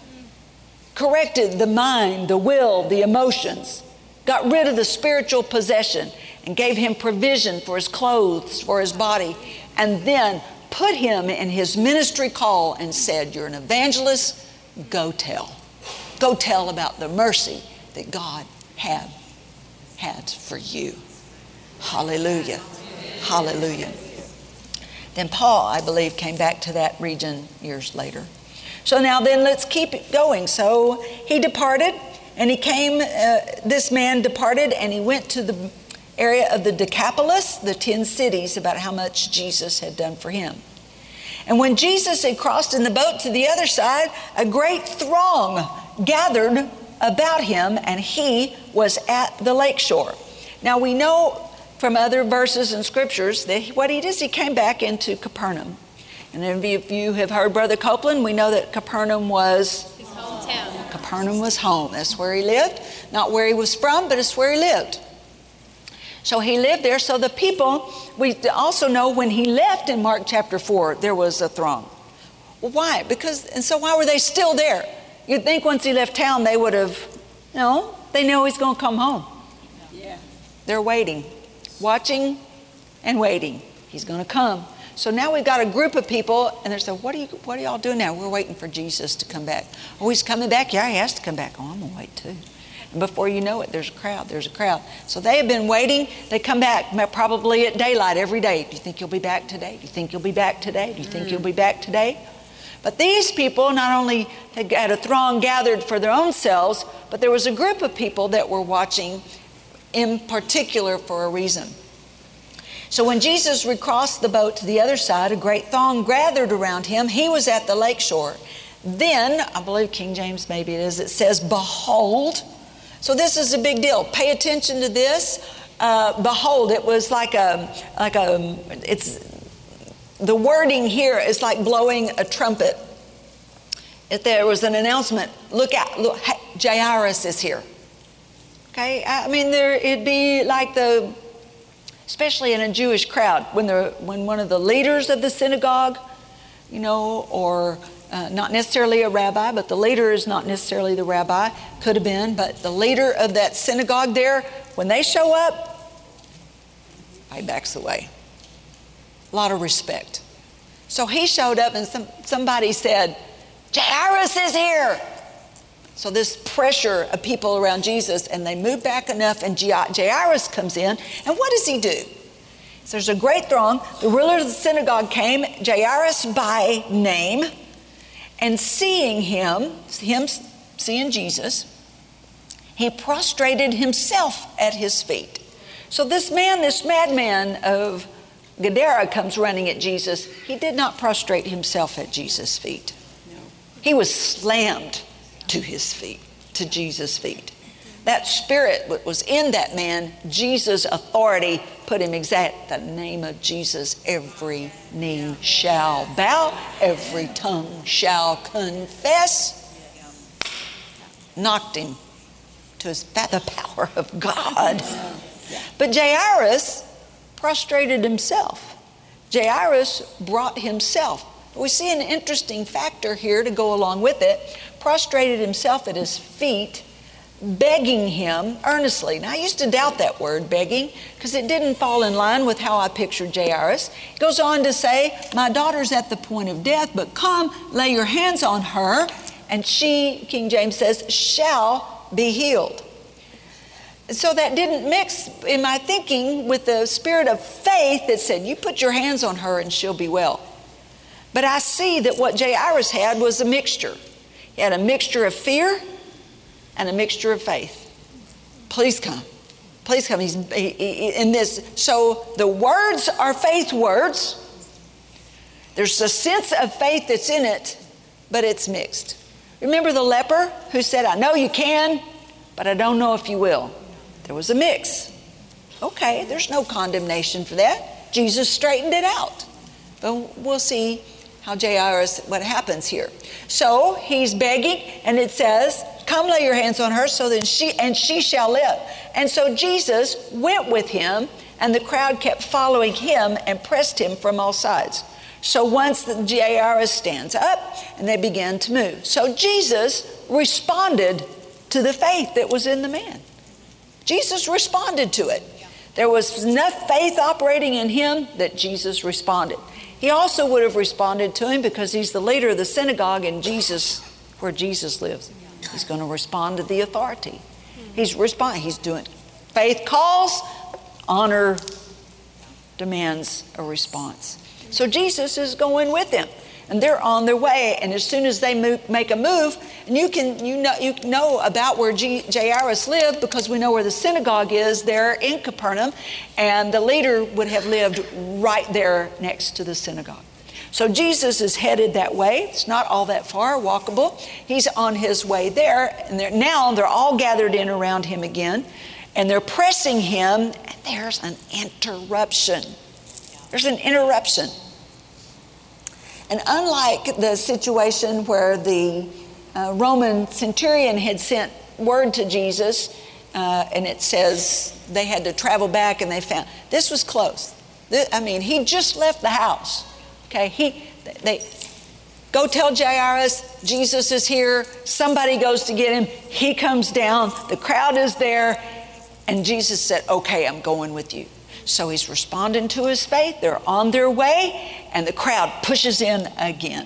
Corrected the mind, the will, the emotions. Got rid of the spiritual possession and gave him provision for his clothes, for his body. And then put him in his ministry call and said, you're an evangelist, go tell. Go tell about the mercy that God had, had for you. Hallelujah. Hallelujah. Then Paul, I believe, came back to that region years later. So now then let's keep it going. So he departed and he came, uh, this man departed and he went to the area of the Decapolis, the ten cities, about how much Jesus had done for him. And when Jesus had crossed in the boat to the other side, a great throng gathered about him and he was at the lakeshore. Now we know from other verses and scriptures that what he did is he came back into Capernaum. And if you have heard Brother Copeland, we know that Capernaum was his hometown. Capernaum was home. That's where he lived. Not where he was from, but it's where he lived. So he lived there. So the people, we also know when he left in Mark chapter four, there was a throng. Well, why? Because, and so why were they still there? You'd think once he left town, they would have, no, they know he's going to come home. Yeah. They're waiting, watching and waiting. He's going to come. So now we've got a group of people, and they're saying, what are you, what are y'all doing now? We're waiting for Jesus to come back. Oh, he's coming back? Yeah, he has to come back. Oh, I'm going to wait too. And before you know it, there's a crowd, there's a crowd. So they have been waiting. They come back probably at daylight every day. Do you think you'll be back today? Do you think you'll be back today? Do you think you'll be back today? But these people not only had a throng gathered for their own selves, but there was a group of people that were watching in particular for a reason. So when Jesus recrossed the boat to the other side, a great throng gathered around him. He was at the lakeshore. Then, I believe King James maybe it is, it says, behold. So this is a big deal. Pay attention to this. Uh, behold, it was like a, like a, it's, the wording here is like blowing a trumpet. If there was an announcement, look out, look, hey, Jairus is here. Okay, I mean, there it'd be like the, especially in a Jewish crowd, when the when one of the leaders of the synagogue, you know, or uh, not necessarily a rabbi, but the leader is not necessarily the rabbi, could have been, but the leader of that synagogue there, when they show up, he backs away. A lot of respect. So he showed up and some, somebody said, Jairus is here. So this pressure of people around Jesus, and they move back enough, and Jairus comes in. And what does he do? So there's a great throng. The ruler of the synagogue came, Jairus by name, and seeing him, him seeing Jesus, he prostrated himself at his feet. So this man, this madman of Gadara comes running at Jesus. He did not prostrate himself at Jesus' feet. He was slammed to his feet, to Jesus' feet. That spirit that was in that man, Jesus' authority, put him exact. The name of Jesus, every knee shall bow, every tongue shall confess. Knocked him to his, the power of God. But Jairus prostrated himself. Jairus brought himself. We see an interesting factor here to go along with it. Prostrated himself at his feet, begging him earnestly. Now, I used to doubt that word, begging, because it didn't fall in line with how I pictured Jairus. He goes on to say, my daughter's at the point of death, but come, lay your hands on her, and she, King James says, shall be healed. So that didn't mix in my thinking with the spirit of faith that said, you put your hands on her and she'll be well. But I see that what Jairus had was a mixture. He had a mixture of fear and a mixture of faith. Please come. Please come. He's he, he, in this. So the words are faith words. There's a sense of faith that's in it, but it's mixed. Remember the leper who said, I know you can, but I don't know if you will. There was a mix. Okay, there's no condemnation for that. Jesus straightened it out. But we'll see how Jairus, what happens here. So he's begging, and it says, come lay your hands on her so that she, and she shall live. And so Jesus went with him, and the crowd kept following him and pressed him from all sides. So once the Jairus stands up, and they began to move. So Jesus responded to the faith that was in the man. Jesus responded to it. There was enough faith operating in him that Jesus responded. He also would have responded to him because he's the leader of the synagogue and Jesus, where Jesus lives. He's going to respond to the authority. He's responding. He's doing. Faith calls, honor demands a response. So Jesus is going with them, and they're on their way. And as soon as they move, make a move, and you can you know you know about where G, Jairus lived because we know where the synagogue is there in Capernaum, and the leader would have lived right there next to the synagogue. So Jesus is headed that way. It's not all that far, walkable. He's on his way there, and they're, now they're all gathered in around him again, and they're pressing him, and there's an interruption. There's an interruption. And unlike the situation where the uh, Roman centurion had sent word to Jesus, uh, and it says they had to travel back and they found, this was close. This, I mean, he just left the house. Okay, he, they, go tell Jairus, Jesus is here. Somebody goes to get him. He comes down. The crowd is there. And Jesus said, okay, I'm going with you. So he's responding to his faith. They're on their way, and the crowd pushes in again,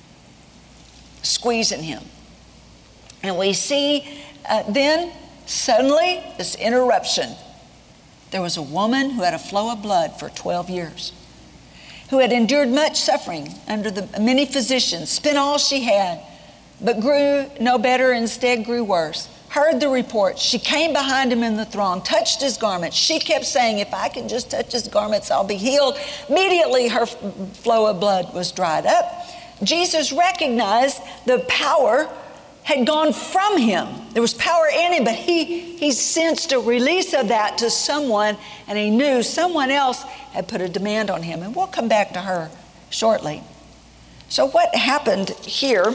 squeezing him. And we see uh, then suddenly this interruption. There was a woman who had a flow of blood for twelve years, who had endured much suffering under the many physicians, spent all she had, but grew no better, instead grew worse. Heard the report. She came behind him in the throng, touched his garment. She kept saying, if I can just touch his garments, I'll be healed. Immediately her flow of blood was dried up. Jesus recognized the power had gone from him. There was power in him, but he, he sensed a release of that to someone, and he knew someone else had put a demand on him. And we'll come back to her shortly. So what happened here,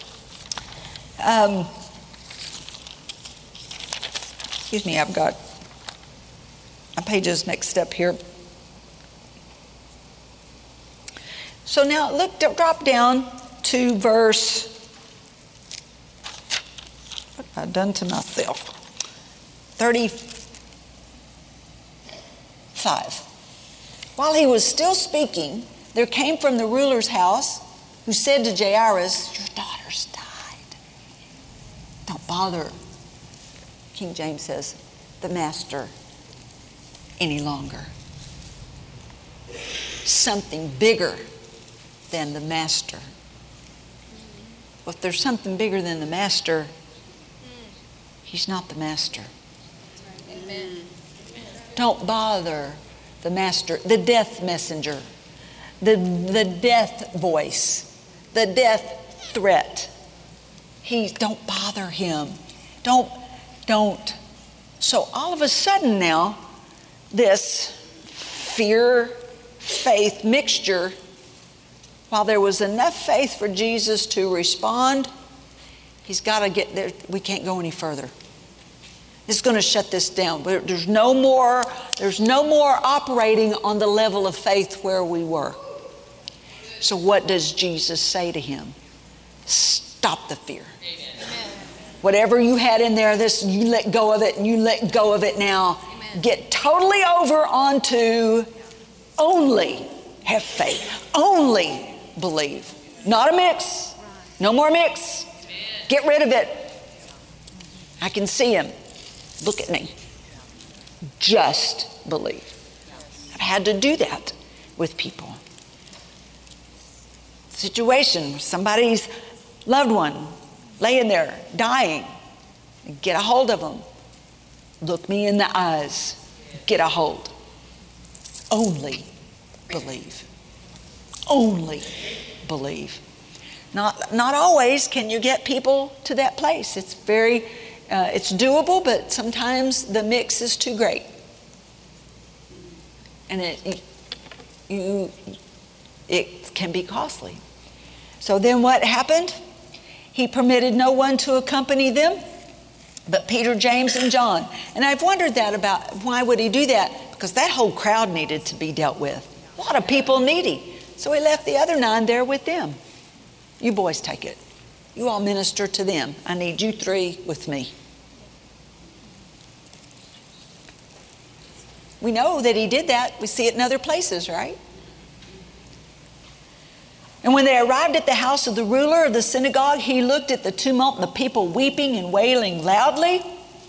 um, excuse me, I've got my pages mixed up here. So now look, drop down to verse, what have I done to myself? thirty-five. While he was still speaking, there came from the ruler's house who said to Jairus, your daughter's died. Don't bother, King James says, the master any longer. Something bigger than the master. Well, if there's something bigger than the master, he's not the master. Amen. Don't bother the master, the death messenger, the, the death voice, the death threat. He, don't bother him. Don't, don't. So all of a sudden now, this fear, faith mixture, while there was enough faith for Jesus to respond, he's got to get there. We can't go any further. It's going to shut this down. There's no more, there's no more operating on the level of faith where we were. So what does Jesus say to him? Stop the fear. Amen. Whatever you had in there, this you let go of it, and you let go of it now. Amen. Get totally over onto only have faith. Only believe. Not a mix. No more mix. Get rid of it. I can see him. Look at me. Just believe. I've had to do that with people. Situation, somebody's loved one laying there, dying. Get a hold of them. Look me in the eyes. Get a hold. Only believe. Only believe. Not, not always can you get people to that place. It's very, uh, it's doable, but sometimes the mix is too great. And it, you, it can be costly. So then what happened? He permitted no one to accompany them. but Peter, James, and John. And I've wondered that about why would he do that? Because that whole crowd needed to be dealt with. A lot of people needy. So he left the other nine there with them. You boys take it. You all minister to them. I need you three with me. We know that he did that. We see it in other places, right? And when they arrived at the house of the ruler of the synagogue, he looked at the tumult and the people weeping and wailing loudly.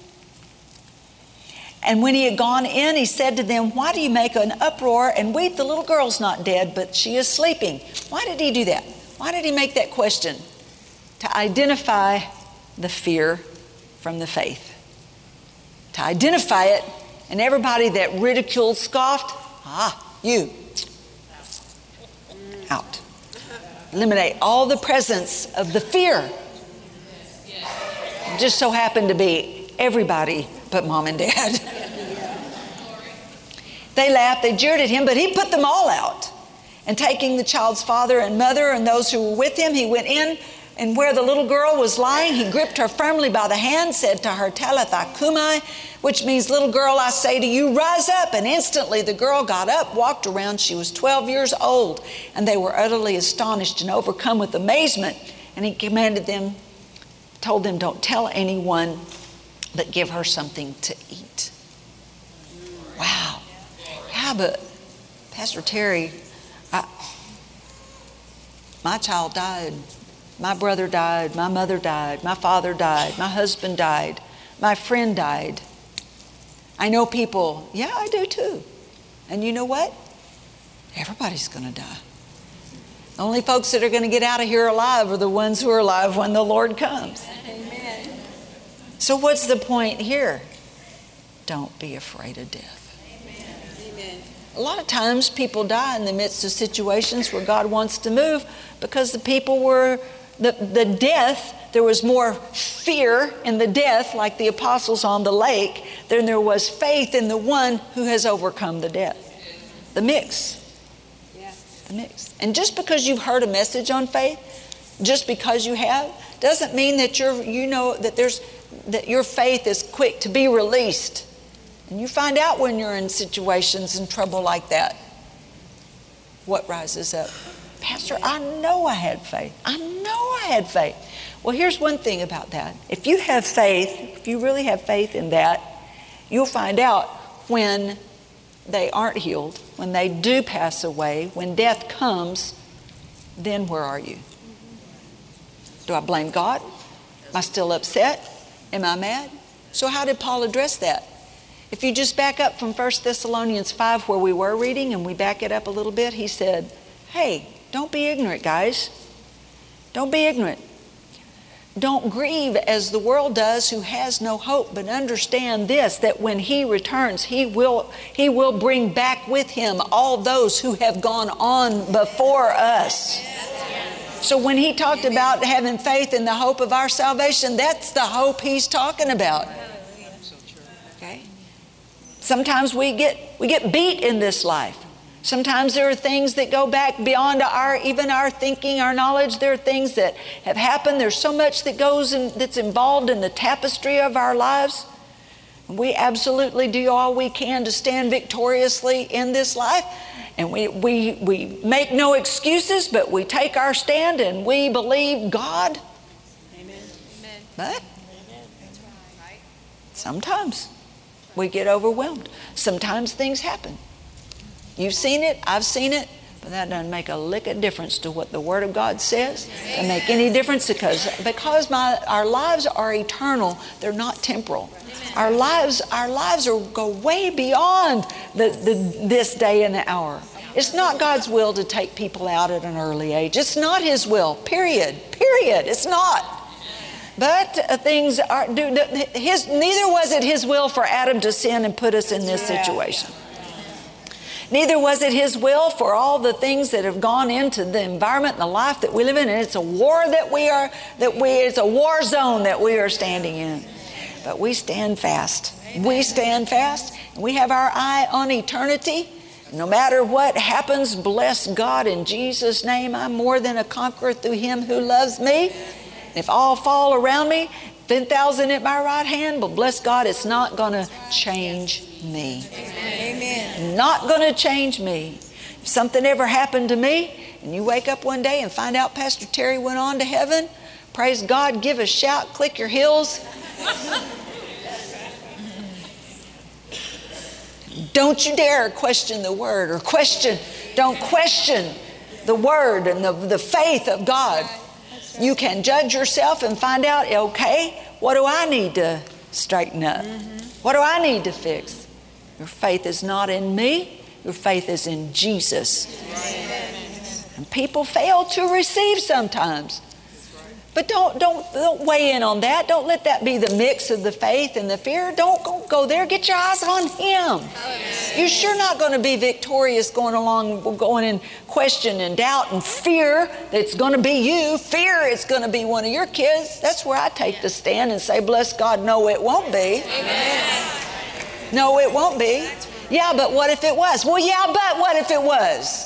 And when he had gone in, he said to them, "Why do you make an uproar and weep? The little girl's not dead, but she is sleeping." Why did he do that? Why did he make that question? To identify the fear from the faith. To identify it, and everybody that ridiculed, scoffed, ah, you, out. Eliminate all the presence of the fear. It just so happened to be everybody but mom and dad. They laughed, they jeered at him, but he put them all out. And taking the child's father and mother and those who were with him, he went in, and where the little girl was lying, he gripped her firmly by the hand, said to her, "Talitha cumi," which means, "Little girl, I say to you, rise up." And instantly the girl got up, walked around. She was twelve years old, and they were utterly astonished and overcome with amazement. And he commanded them, told them, "Don't tell anyone, but give her something to eat." Wow. Yeah, but Pastor Terry, I, my child died. My brother died. My mother died. My father died. My husband died. My friend died. I know people, yeah, I do too. And you know what? Everybody's going to die. The only folks that are going to get out of here alive are the ones who are alive when the Lord comes. Amen. So what's the point here? Don't be afraid of death. Amen. A lot of times people die in the midst of situations where God wants to move because the people were, the, the death, there was more fear in the death, like the apostles on the lake, than there was faith in the one who has overcome the death. The mix. Yeah. The mix. And just because you've heard a message on faith, just because you have, doesn't mean that you're, you know, that there's, that your faith is quick to be released. And you find out when you're in situations and trouble like that, what rises up. Pastor, I know I had faith. I know I had faith. Well, here's one thing about that. If you have faith, if you really have faith in that, you'll find out when they aren't healed, when they do pass away, when death comes, then where are you? Do I blame God? Am I still upset? Am I mad? So how did Paul address that? If you just back up from First Thessalonians five, where we were reading, and we back it up a little bit, he said, hey, don't be ignorant, guys. Don't be ignorant. Don't grieve as the world does, who has no hope, but understand this, that when he returns, he will, he will bring back with him all those who have gone on before us. So when he talked about having faith in the hope of our salvation, that's the hope he's talking about. Okay? Sometimes we get we get beat in this life. Sometimes there are things that go back beyond our even our thinking, our knowledge. There are things that have happened. There's so much that goes in, that's involved in the tapestry of our lives. We absolutely do all we can to stand victoriously in this life. And we, we, we make no excuses, but we take our stand and we believe God. Amen. But sometimes we get overwhelmed. Sometimes things happen. You've seen it, I've seen it, but that doesn't make a lick of difference to what the Word of God says. It doesn't make any difference because, because my, our lives are eternal, they're not temporal. Our lives, our lives are, go way beyond the, the, this day and the hour. It's not God's will to take people out at an early age. It's not His will, period, period. It's not. But uh, things are, do, his, neither was it His will for Adam to sin and put us in this situation. Neither was it His will for all the things that have gone into the environment and the life that we live in. And it's a war that we are, that we, it's a war zone that we are standing in. But we stand fast. We stand fast. And we have our eye on eternity. No matter what happens, bless God in Jesus' name. I'm more than a conqueror through Him who loves me. If all fall around me, ten thousand at my right hand, but bless God, it's not going to change me. Amen. Not going to change me. If something ever happened to me, and you wake up one day and find out Pastor Terry went on to heaven, praise God, give a shout, click your heels. Don't you dare question the word or question, don't question the word and the, the faith of God. You can judge yourself and find out, okay, what do I need to straighten up? What do I need to fix? Your faith is not in me. Your faith is in Jesus. And people fail to receive sometimes. But don't, don't, don't weigh in on that. Don't let that be the mix of the faith and the fear. Don't go, go there. Get your eyes on Him. You're sure not going to be victorious going along, going in question and doubt and fear that it's going to be you. Fear it's going to be one of your kids. That's where I take the stand and say, bless God, no, it won't be. Amen. No, it won't be. Yeah, but what if it was? Well, yeah, but what if it was?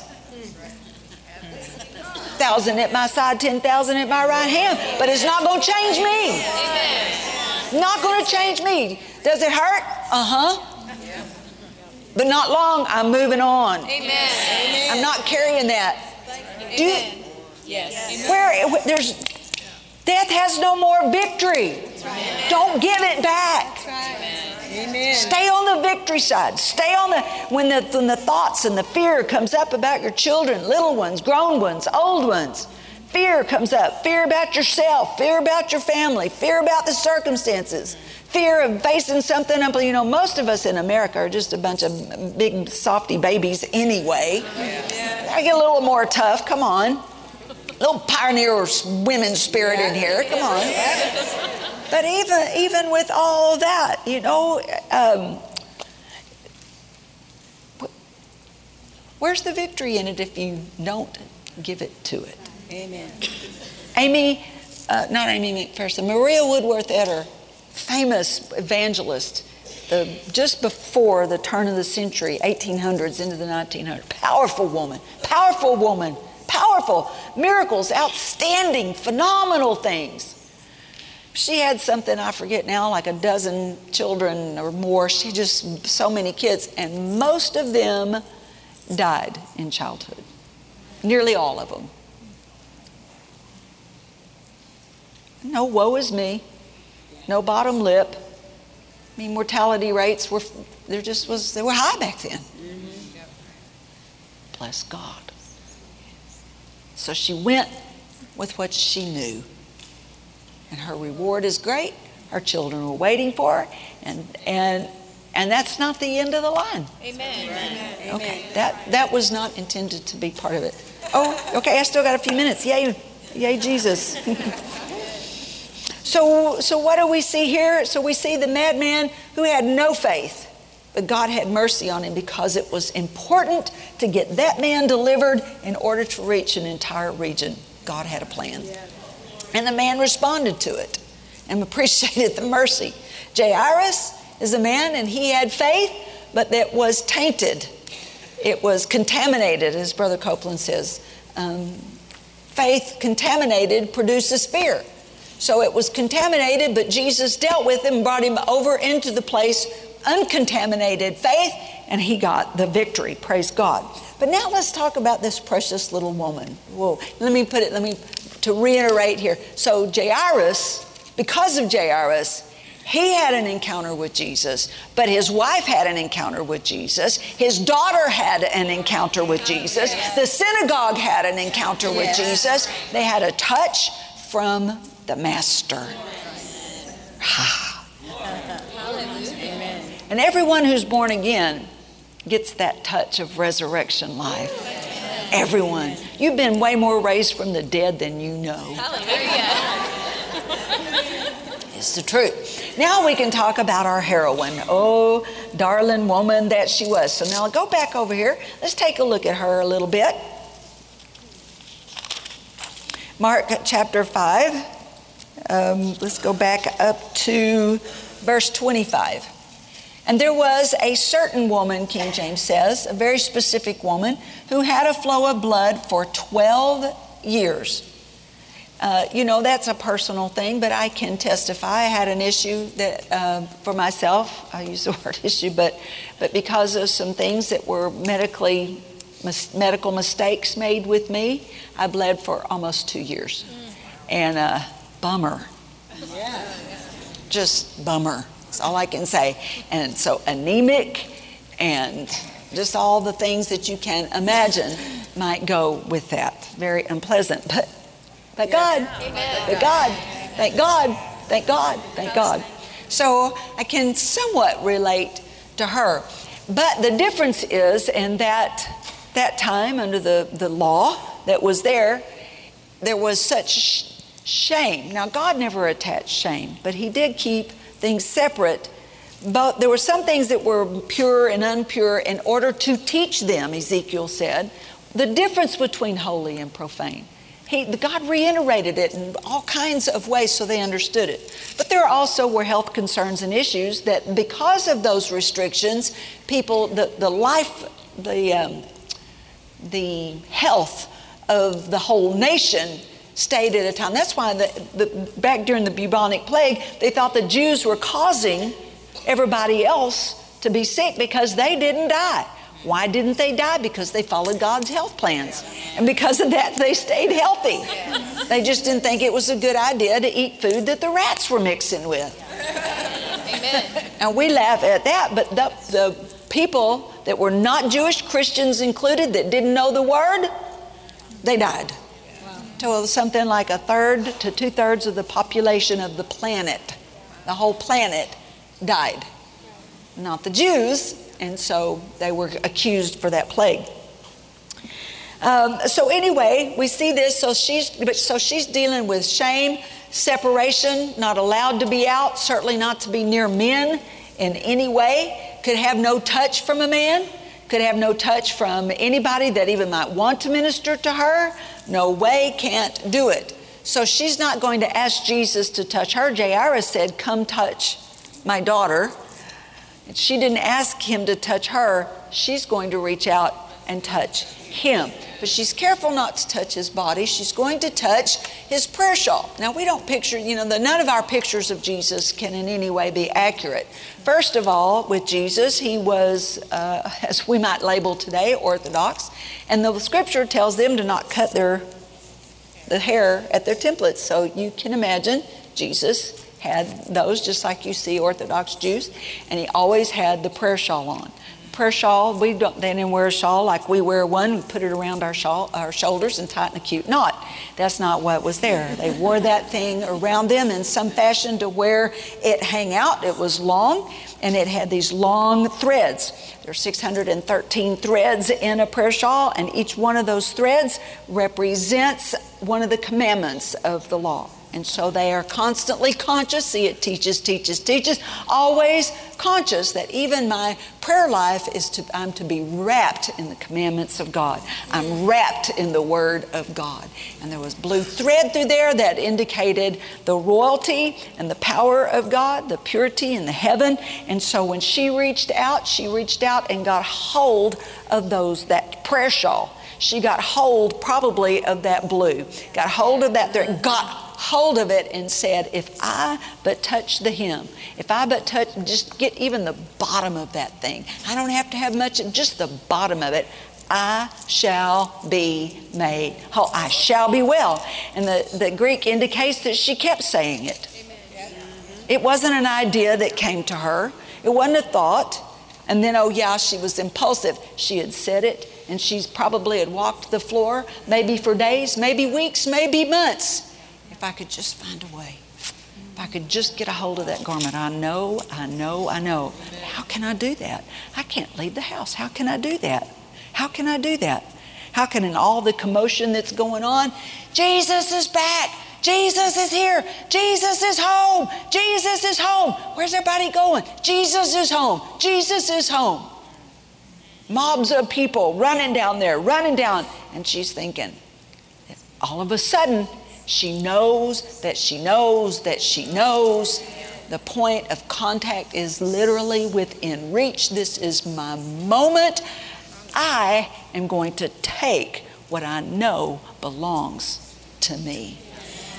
Thousand at my side, ten thousand at my right hand, but it's not going to change me. Amen. Not going to change me. Does it hurt? Uh-huh. Yeah. But not long. I'm moving on. Amen. I'm not carrying that. Amen. Do you, yes. where there's death has no more victory. Right. Don't give it back. Amen. Stay on the victory side. Stay on the when the when the thoughts and the fear comes up about your children, little ones, grown ones, old ones. Fear comes up. Fear about yourself. Fear about your family. Fear about the circumstances. Fear of facing something. You know, most of us in America are just a bunch of big softy babies anyway. Yeah. I get a little more tough. Come on, a little pioneer women spirit in here. Come on. But even even with all that, you know, um, where's the victory in it if you don't give it to it? Amen. Amy, uh, not Amy McPherson, Maria Woodworth-Etter, famous evangelist, the, just before the turn of the century, eighteen hundreds into the nineteen hundreds. Powerful woman, powerful woman, powerful. Miracles, outstanding, phenomenal things. She had something, I forget now, like a dozen children or more. She just, so many kids. And most of them died in childhood. Nearly all of them. No woe is me. No bottom lip. I mean, mortality rates were, there just was, they were high back then. Mm-hmm. Yep. Bless God. So she went with what she knew. And her reward is great. Her children were waiting for her. And and and that's not the end of the line. Amen. Amen. Okay. That that was not intended to be part of it. Oh, okay, I still got a few minutes. Yay, yay Jesus. so so what do we see here? So we see the madman who had no faith. But God had mercy on him because it was important to get that man delivered in order to reach an entire region. God had a plan. Yeah. And the man responded to it and appreciated the mercy. Jairus is a man, and he had faith, but that was tainted. It was contaminated, as Brother Copeland says. Um, faith contaminated produces fear. So it was contaminated, but Jesus dealt with him and brought him over into the place, uncontaminated faith, and he got the victory. Praise God. But now let's talk about this precious little woman. Whoa, let me put it, let me... to reiterate here. So Jairus, because of Jairus, he had an encounter with Jesus, but his wife had an encounter with Jesus. His daughter had an encounter with Jesus. The synagogue had an encounter with Jesus. They had a touch from the Master. And everyone who's born again gets that touch of resurrection life. Everyone. You've been way more raised from the dead than you know. Hallelujah. It's the truth. Now we can talk about our heroine. Oh, darling woman that she was. So now go back over here. Let's take a look at her a little bit. Mark chapter five. Um, let's go back up to verse twenty-five. And there was a certain woman, King James says, a very specific woman, who had a flow of blood for twelve years. Uh, you know, that's a personal thing, but I can testify. I had an issue that uh, for myself, I use the word issue, but but because of some things that were medically mis- medical mistakes made with me, I bled for almost two years. And uh, bummer. Just bummer. That's all I can say. And so anemic and just all the things that you can imagine might go with that. Very unpleasant. But Thank God. Thank God. Thank God. Thank God. Thank God. So I can somewhat relate to her. But the difference is, in that that time under the, the law that was there, there was such shame. Now, God never attached shame, but he did keep things separate. But there were some things that were pure and impure in order to teach them, Ezekiel said, the difference between holy and profane. He, God reiterated it in all kinds of ways so they understood it. But there also were health concerns and issues that because of those restrictions, people, the, the life, the, um, the health of the whole nation stayed at a time. That's why the, the, back during the bubonic plague, they thought the Jews were causing everybody else to be sick because they didn't die. Why didn't they die? Because they followed God's health plans. And because of that, they stayed healthy. They just didn't think it was a good idea to eat food that the rats were mixing with. Amen. And we laugh at that, but the, the people that were not Jewish, Christians included, that didn't know the word, they died. Wow. So something like a third to two-thirds of the population of the planet, the whole planet, died. Not the Jews. And so they were accused for that plague. Um, so anyway, we see this. So she's, but so she's dealing with shame, separation, not allowed to be out, certainly not to be near men in any way. Could have no touch from a man. Could have no touch from anybody that even might want to minister to her. No way, can't do it. So she's not going to ask Jesus to touch her. Jairus said, "Come touch my daughter." She didn't ask him to touch her. She's going to reach out and touch him. But she's careful not to touch his body. She's going to touch his prayer shawl. Now, we don't picture, you know, the, none of our pictures of Jesus can in any way be accurate. First of all, with Jesus, he was, uh, as we might label today, Orthodox. And the scripture tells them to not cut their the hair at their templates. So you can imagine Jesus had those, just like you see Orthodox Jews, and he always had the prayer shawl on. Prayer shawl, we don't, they didn't wear a shawl like we wear one. We put it around our shawl, our shoulders, and tighten a cute knot. That's not what was there. They wore that thing around them in some fashion to where it hang out. It was long, and it had these long threads. There are six hundred thirteen threads in a prayer shawl, and each one of those threads represents one of the commandments of the law. And so they are constantly conscious. See, it teaches, teaches, teaches. Always conscious that even my prayer life is to, I'm to be wrapped in the commandments of God. I'm wrapped in the Word of God. And there was blue thread through there that indicated the royalty and the power of God, the purity and the heaven. And so when she reached out, she reached out and got hold of those, that prayer shawl. She got hold probably of that blue, got hold of that thread, got hold of it and said, if I but touch the hem, if I but touch, just get even the bottom of that thing. I don't have to have much, just the bottom of it. I shall be made whole. I shall be well. And the, the Greek indicates that she kept saying it. It wasn't an idea that came to her. It wasn't a thought. And then, oh yeah, she was impulsive. She had said it, and she's probably had walked the floor, maybe for days, maybe weeks, maybe months. If I could just find a way, if I could just get a hold of that garment. I know, I know, I know. How can I do that? I can't leave the house. How can I do that? How can I do that? How can, in all the commotion that's going on, Jesus is back. Jesus is here. Jesus is home. Jesus is home. Where's everybody going? Jesus is home. Jesus is home. Mobs of people running down there, running down. And she's thinking, all of a sudden, she knows that she knows that she knows. The point of contact is literally within reach. This is my moment. I am going to take what I know belongs to me.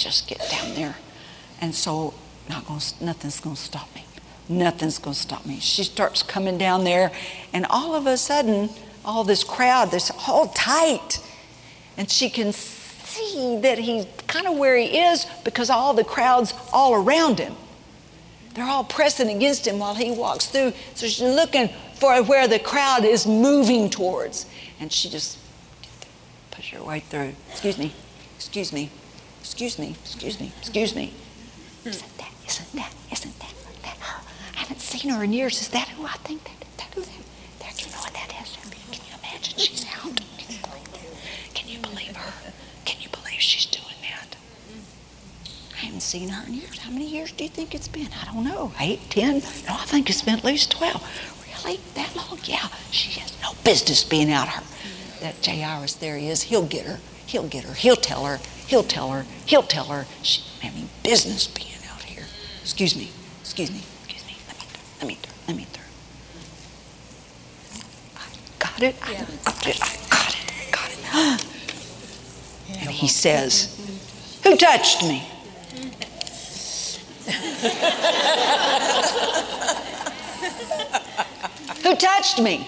just get down there. And so not gonna, nothing's going to stop me. Nothing's going to stop me. She starts coming down there, and all of a sudden, all this crowd, this all tight. And she can see that he's kind of where he is because all the crowd's all around him. They're all pressing against him while he walks through. So she's looking for where the crowd is moving towards. And she just pushes her way through. Excuse me, excuse me, excuse me, excuse me, excuse me. Isn't that, isn't that, isn't that, that her? I haven't seen her in years. Is that who I think that, that who that? That, you know what that is? Can you imagine she's out? Can you believe her? Can you believe she's doing that? I haven't seen her in years. How many years do you think it's been? I don't know. Eight, ten? No, I think it's been at least twelve. Really? That long? Yeah. She has no business being out her. That Jairus, there he is. He'll get her. He'll get her. He'll tell her. He'll tell her. He'll tell her. She doesn't have any business being out here. Excuse me. Excuse me. Excuse me. Let me through. Let me through. Let me through. I got it. I got it. I got it. I got it. And he says, "Who touched me?" Who touched me?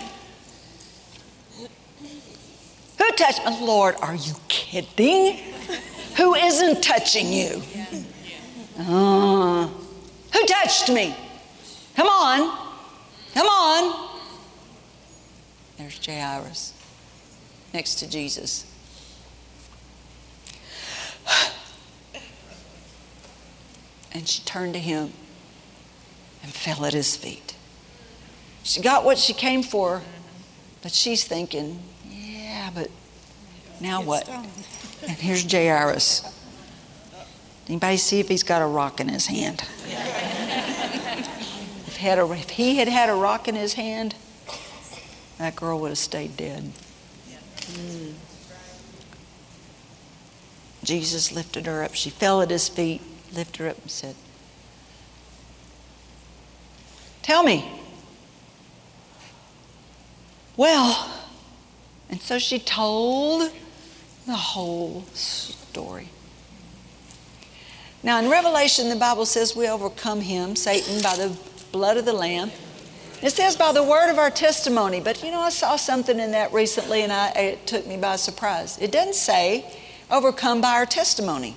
Who touched me? Lord, are you kidding? Who isn't touching you? Uh, who touched me? Come on. Come on. There's Jairus next to Jesus. And she turned to him and fell at his feet. She got what she came for, but she's thinking, yeah, but now what? And here's Jairus. Anybody see if he's got a rock in his hand? if, had a, if he had had a rock in his hand, that girl would have stayed dead. Mm. Jesus lifted her up. She fell at his feet, lifted her up and said, "Tell me." Well, and so she told the whole story. Now in Revelation, the Bible says we overcome him, Satan, by the blood of the Lamb. It says by the word of our testimony. But you know, I saw something in that recently and I, it took me by surprise. It doesn't say overcome by our testimony,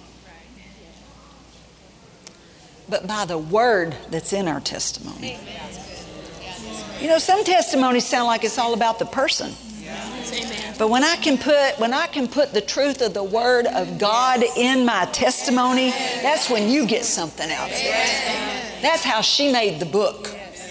but by the word that's in our testimony. You know, some testimonies sound like it's all about the person. But when I can put when I can put the truth of the Word of God in my testimony, that's when you get something out of it. That's how she made the book.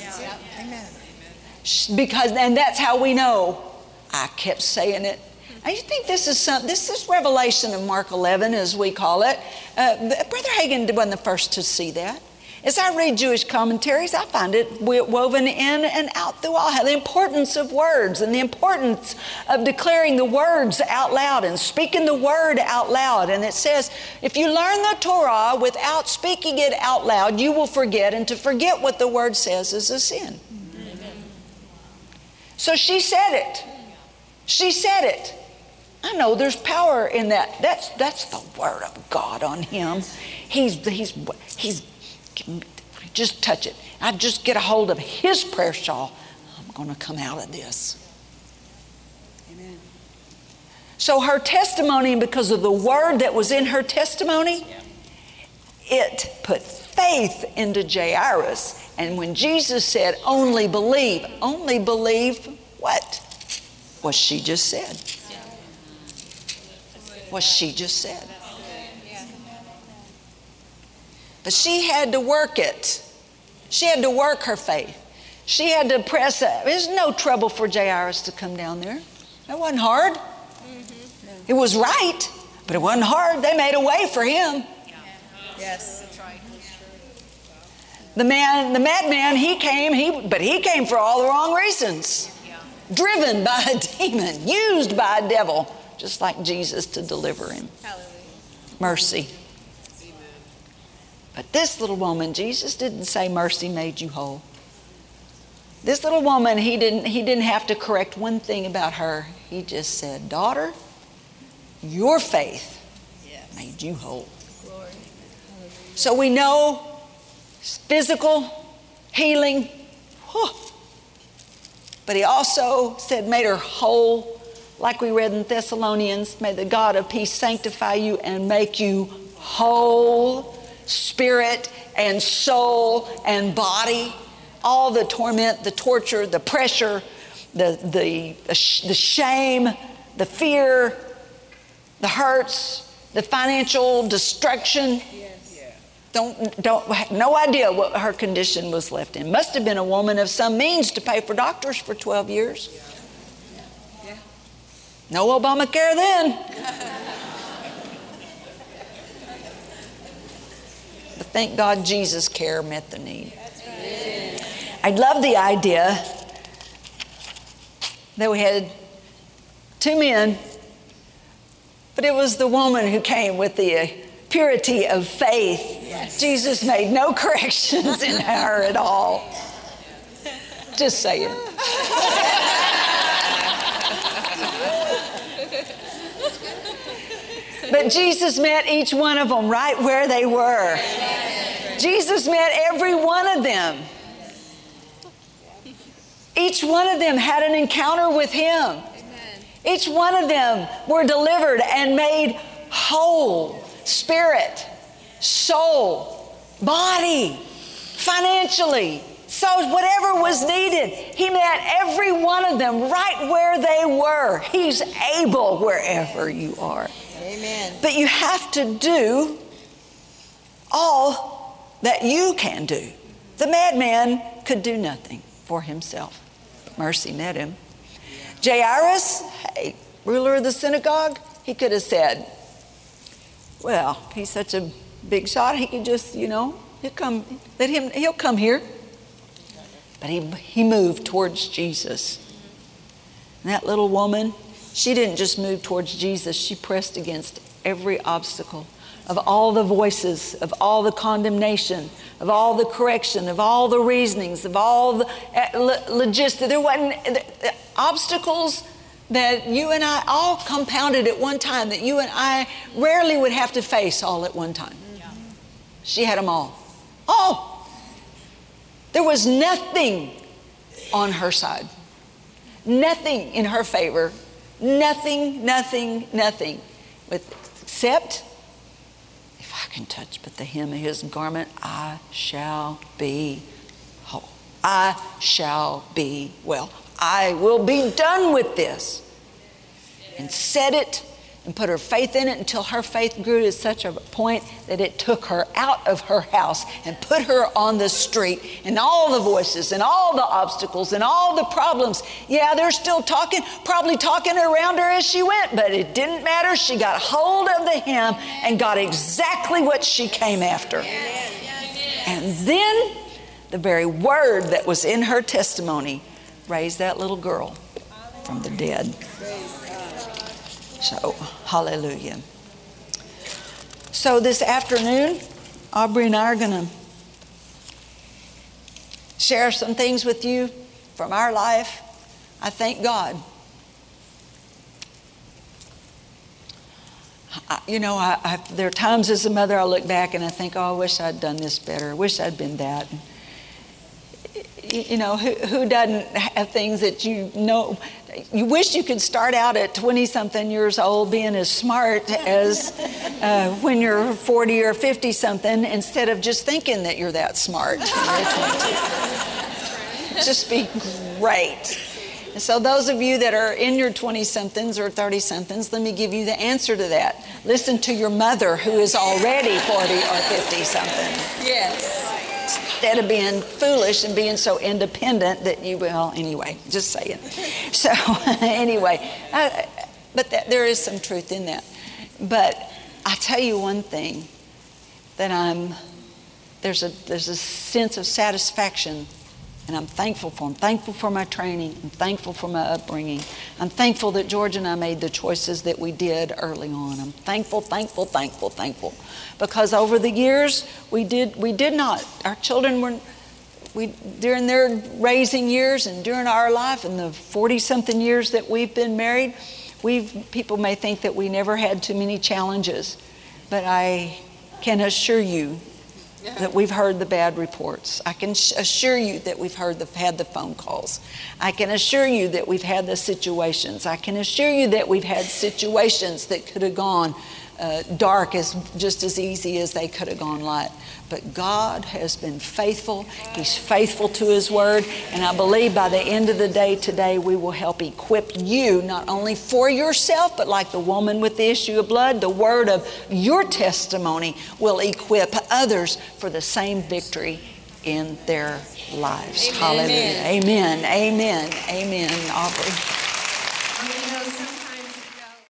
Because and that's how we know. I kept saying it. And you think this is some this is Revelation of Mark eleven, as we call it. Uh, Brother Hagin wasn't the first to see that. As I read Jewish commentaries, I find it woven in and out through all. The importance of words and the importance of declaring the words out loud and speaking the word out loud. And it says, if you learn the Torah without speaking it out loud, you will forget. And to forget what the word says is a sin. Amen. So she said it. She said it. I know there's power in that. That's that's the word of God on him. He's he's he's just touch it. I just get a hold of his prayer shawl. I'm going to come out of this. Amen. So her testimony, because of the word that was in her testimony, it put faith into Jairus. And when Jesus said, only believe, only believe what? What she just said. What she just said. But she had to work it. She had to work her faith. She had to press it. There's no trouble for Jairus to come down there. It wasn't hard. Mm-hmm. It was right, but it wasn't hard. They made a way for him. Yes, that's right. The man, the madman, he came, he, but he came for all the wrong reasons. Yeah. Driven by a demon, used by a devil, just like Jesus to deliver him. Hallelujah. Mercy. But this little woman, Jesus didn't say mercy made you whole. This little woman, he didn't, he didn't have to correct one thing about her. He just said, daughter, your faith yeah. made you whole. Glory. So we know physical healing, whew, but he also said made her whole, like we read in Thessalonians, may the God of peace sanctify you and make you whole, spirit and soul and body. All the torment, the torture, the pressure, the, the, the shame, the fear, the hurts, the financial destruction. Don't, don't, no idea what her condition was left in. Must have been a woman of some means to pay for doctors for twelve years. No Obamacare then. But thank God Jesus' care met the need. I love the idea that we had two men, but it was the woman who came with the purity of faith. Yes. Jesus made no corrections in her at all. Just saying. But Jesus met each one of them right where they were. Jesus met every one of them. Each one of them had an encounter with Him. Each one of them were delivered and made whole. Spirit, soul, body, financially. So whatever was needed, He met every one of them right where they were. He's able wherever you are. Amen. But you have to do all that you can do. The madman could do nothing for himself. Mercy met him. Jairus, hey, ruler of the synagogue, he could have said, well, he's such a big shot, he could just, you know, he'll come, let him, he'll come here. But he, he moved towards Jesus. And that little woman, she didn't just move towards Jesus, she pressed against every obstacle of all the voices, of all the condemnation, of all the correction, of all the reasonings, of all the uh, logistics. There wasn't uh, obstacles that you and I all compounded at one time, that you and I rarely would have to face all at one time. Yeah. She had them all. Oh! There was nothing on her side. Nothing in her favor. Nothing, nothing, nothing. With, except, if I can touch but the hem of His garment, I shall be whole. I shall be well. I will be done with this. And said it and put her faith in it until her faith grew to such a point that it took her out of her house and put her on the street, and all the voices and all the obstacles and all the problems. Yeah, they're still talking, probably talking around her as she went, but it didn't matter. She got hold of the hem and got exactly what she came after. And then the very word that was in her testimony raised that little girl from the dead. So, hallelujah. So this afternoon, Aubrey and I are going to share some things with you from our life. I thank God. I, you know, I, I, there are times as a mother I look back and I think, oh, I wish I'd done this better. I wish I'd been that. You know, who, who doesn't have things that you know? You wish you could start out at twenty-something years old being as smart as uh, when you're forty or fifty-something, instead of just thinking that you're that smart when you're twenty. Just be great. And so those of you that are in your twenty-somethings or thirty-somethings, let me give you the answer to that. Listen to your mother who is already forty or fifty-something. Yes. Instead of being foolish and being so independent that you, well, anyway, just saying. So, anyway, I, but that, there is some truth in that. But I tell you one thing, that I'm, there's a, there's a sense of satisfaction, and I'm thankful for. I'm thankful for my training. I'm thankful for my upbringing. I'm thankful that George and I made the choices that we did early on. I'm thankful, thankful, thankful, thankful. Because over the years, we did we did not. Our children were, we during their raising years and during our life and the forty-something years that we've been married, we've people may think that we never had too many challenges. But I can assure you that we've heard the bad reports. I can sh- assure you that we've heard the, had the phone calls. I can assure you that we've had the situations. I can assure you that we've had situations that could have gone uh, dark as just as easy as they could have gone light. But God has been faithful. He's faithful to His word. And I believe by the end of the day today, we will help equip you not only for yourself, but like the woman with the issue of blood, the word of your testimony will equip others for the same victory in their lives. Amen. Hallelujah. Amen. Amen. Amen. Aubrey.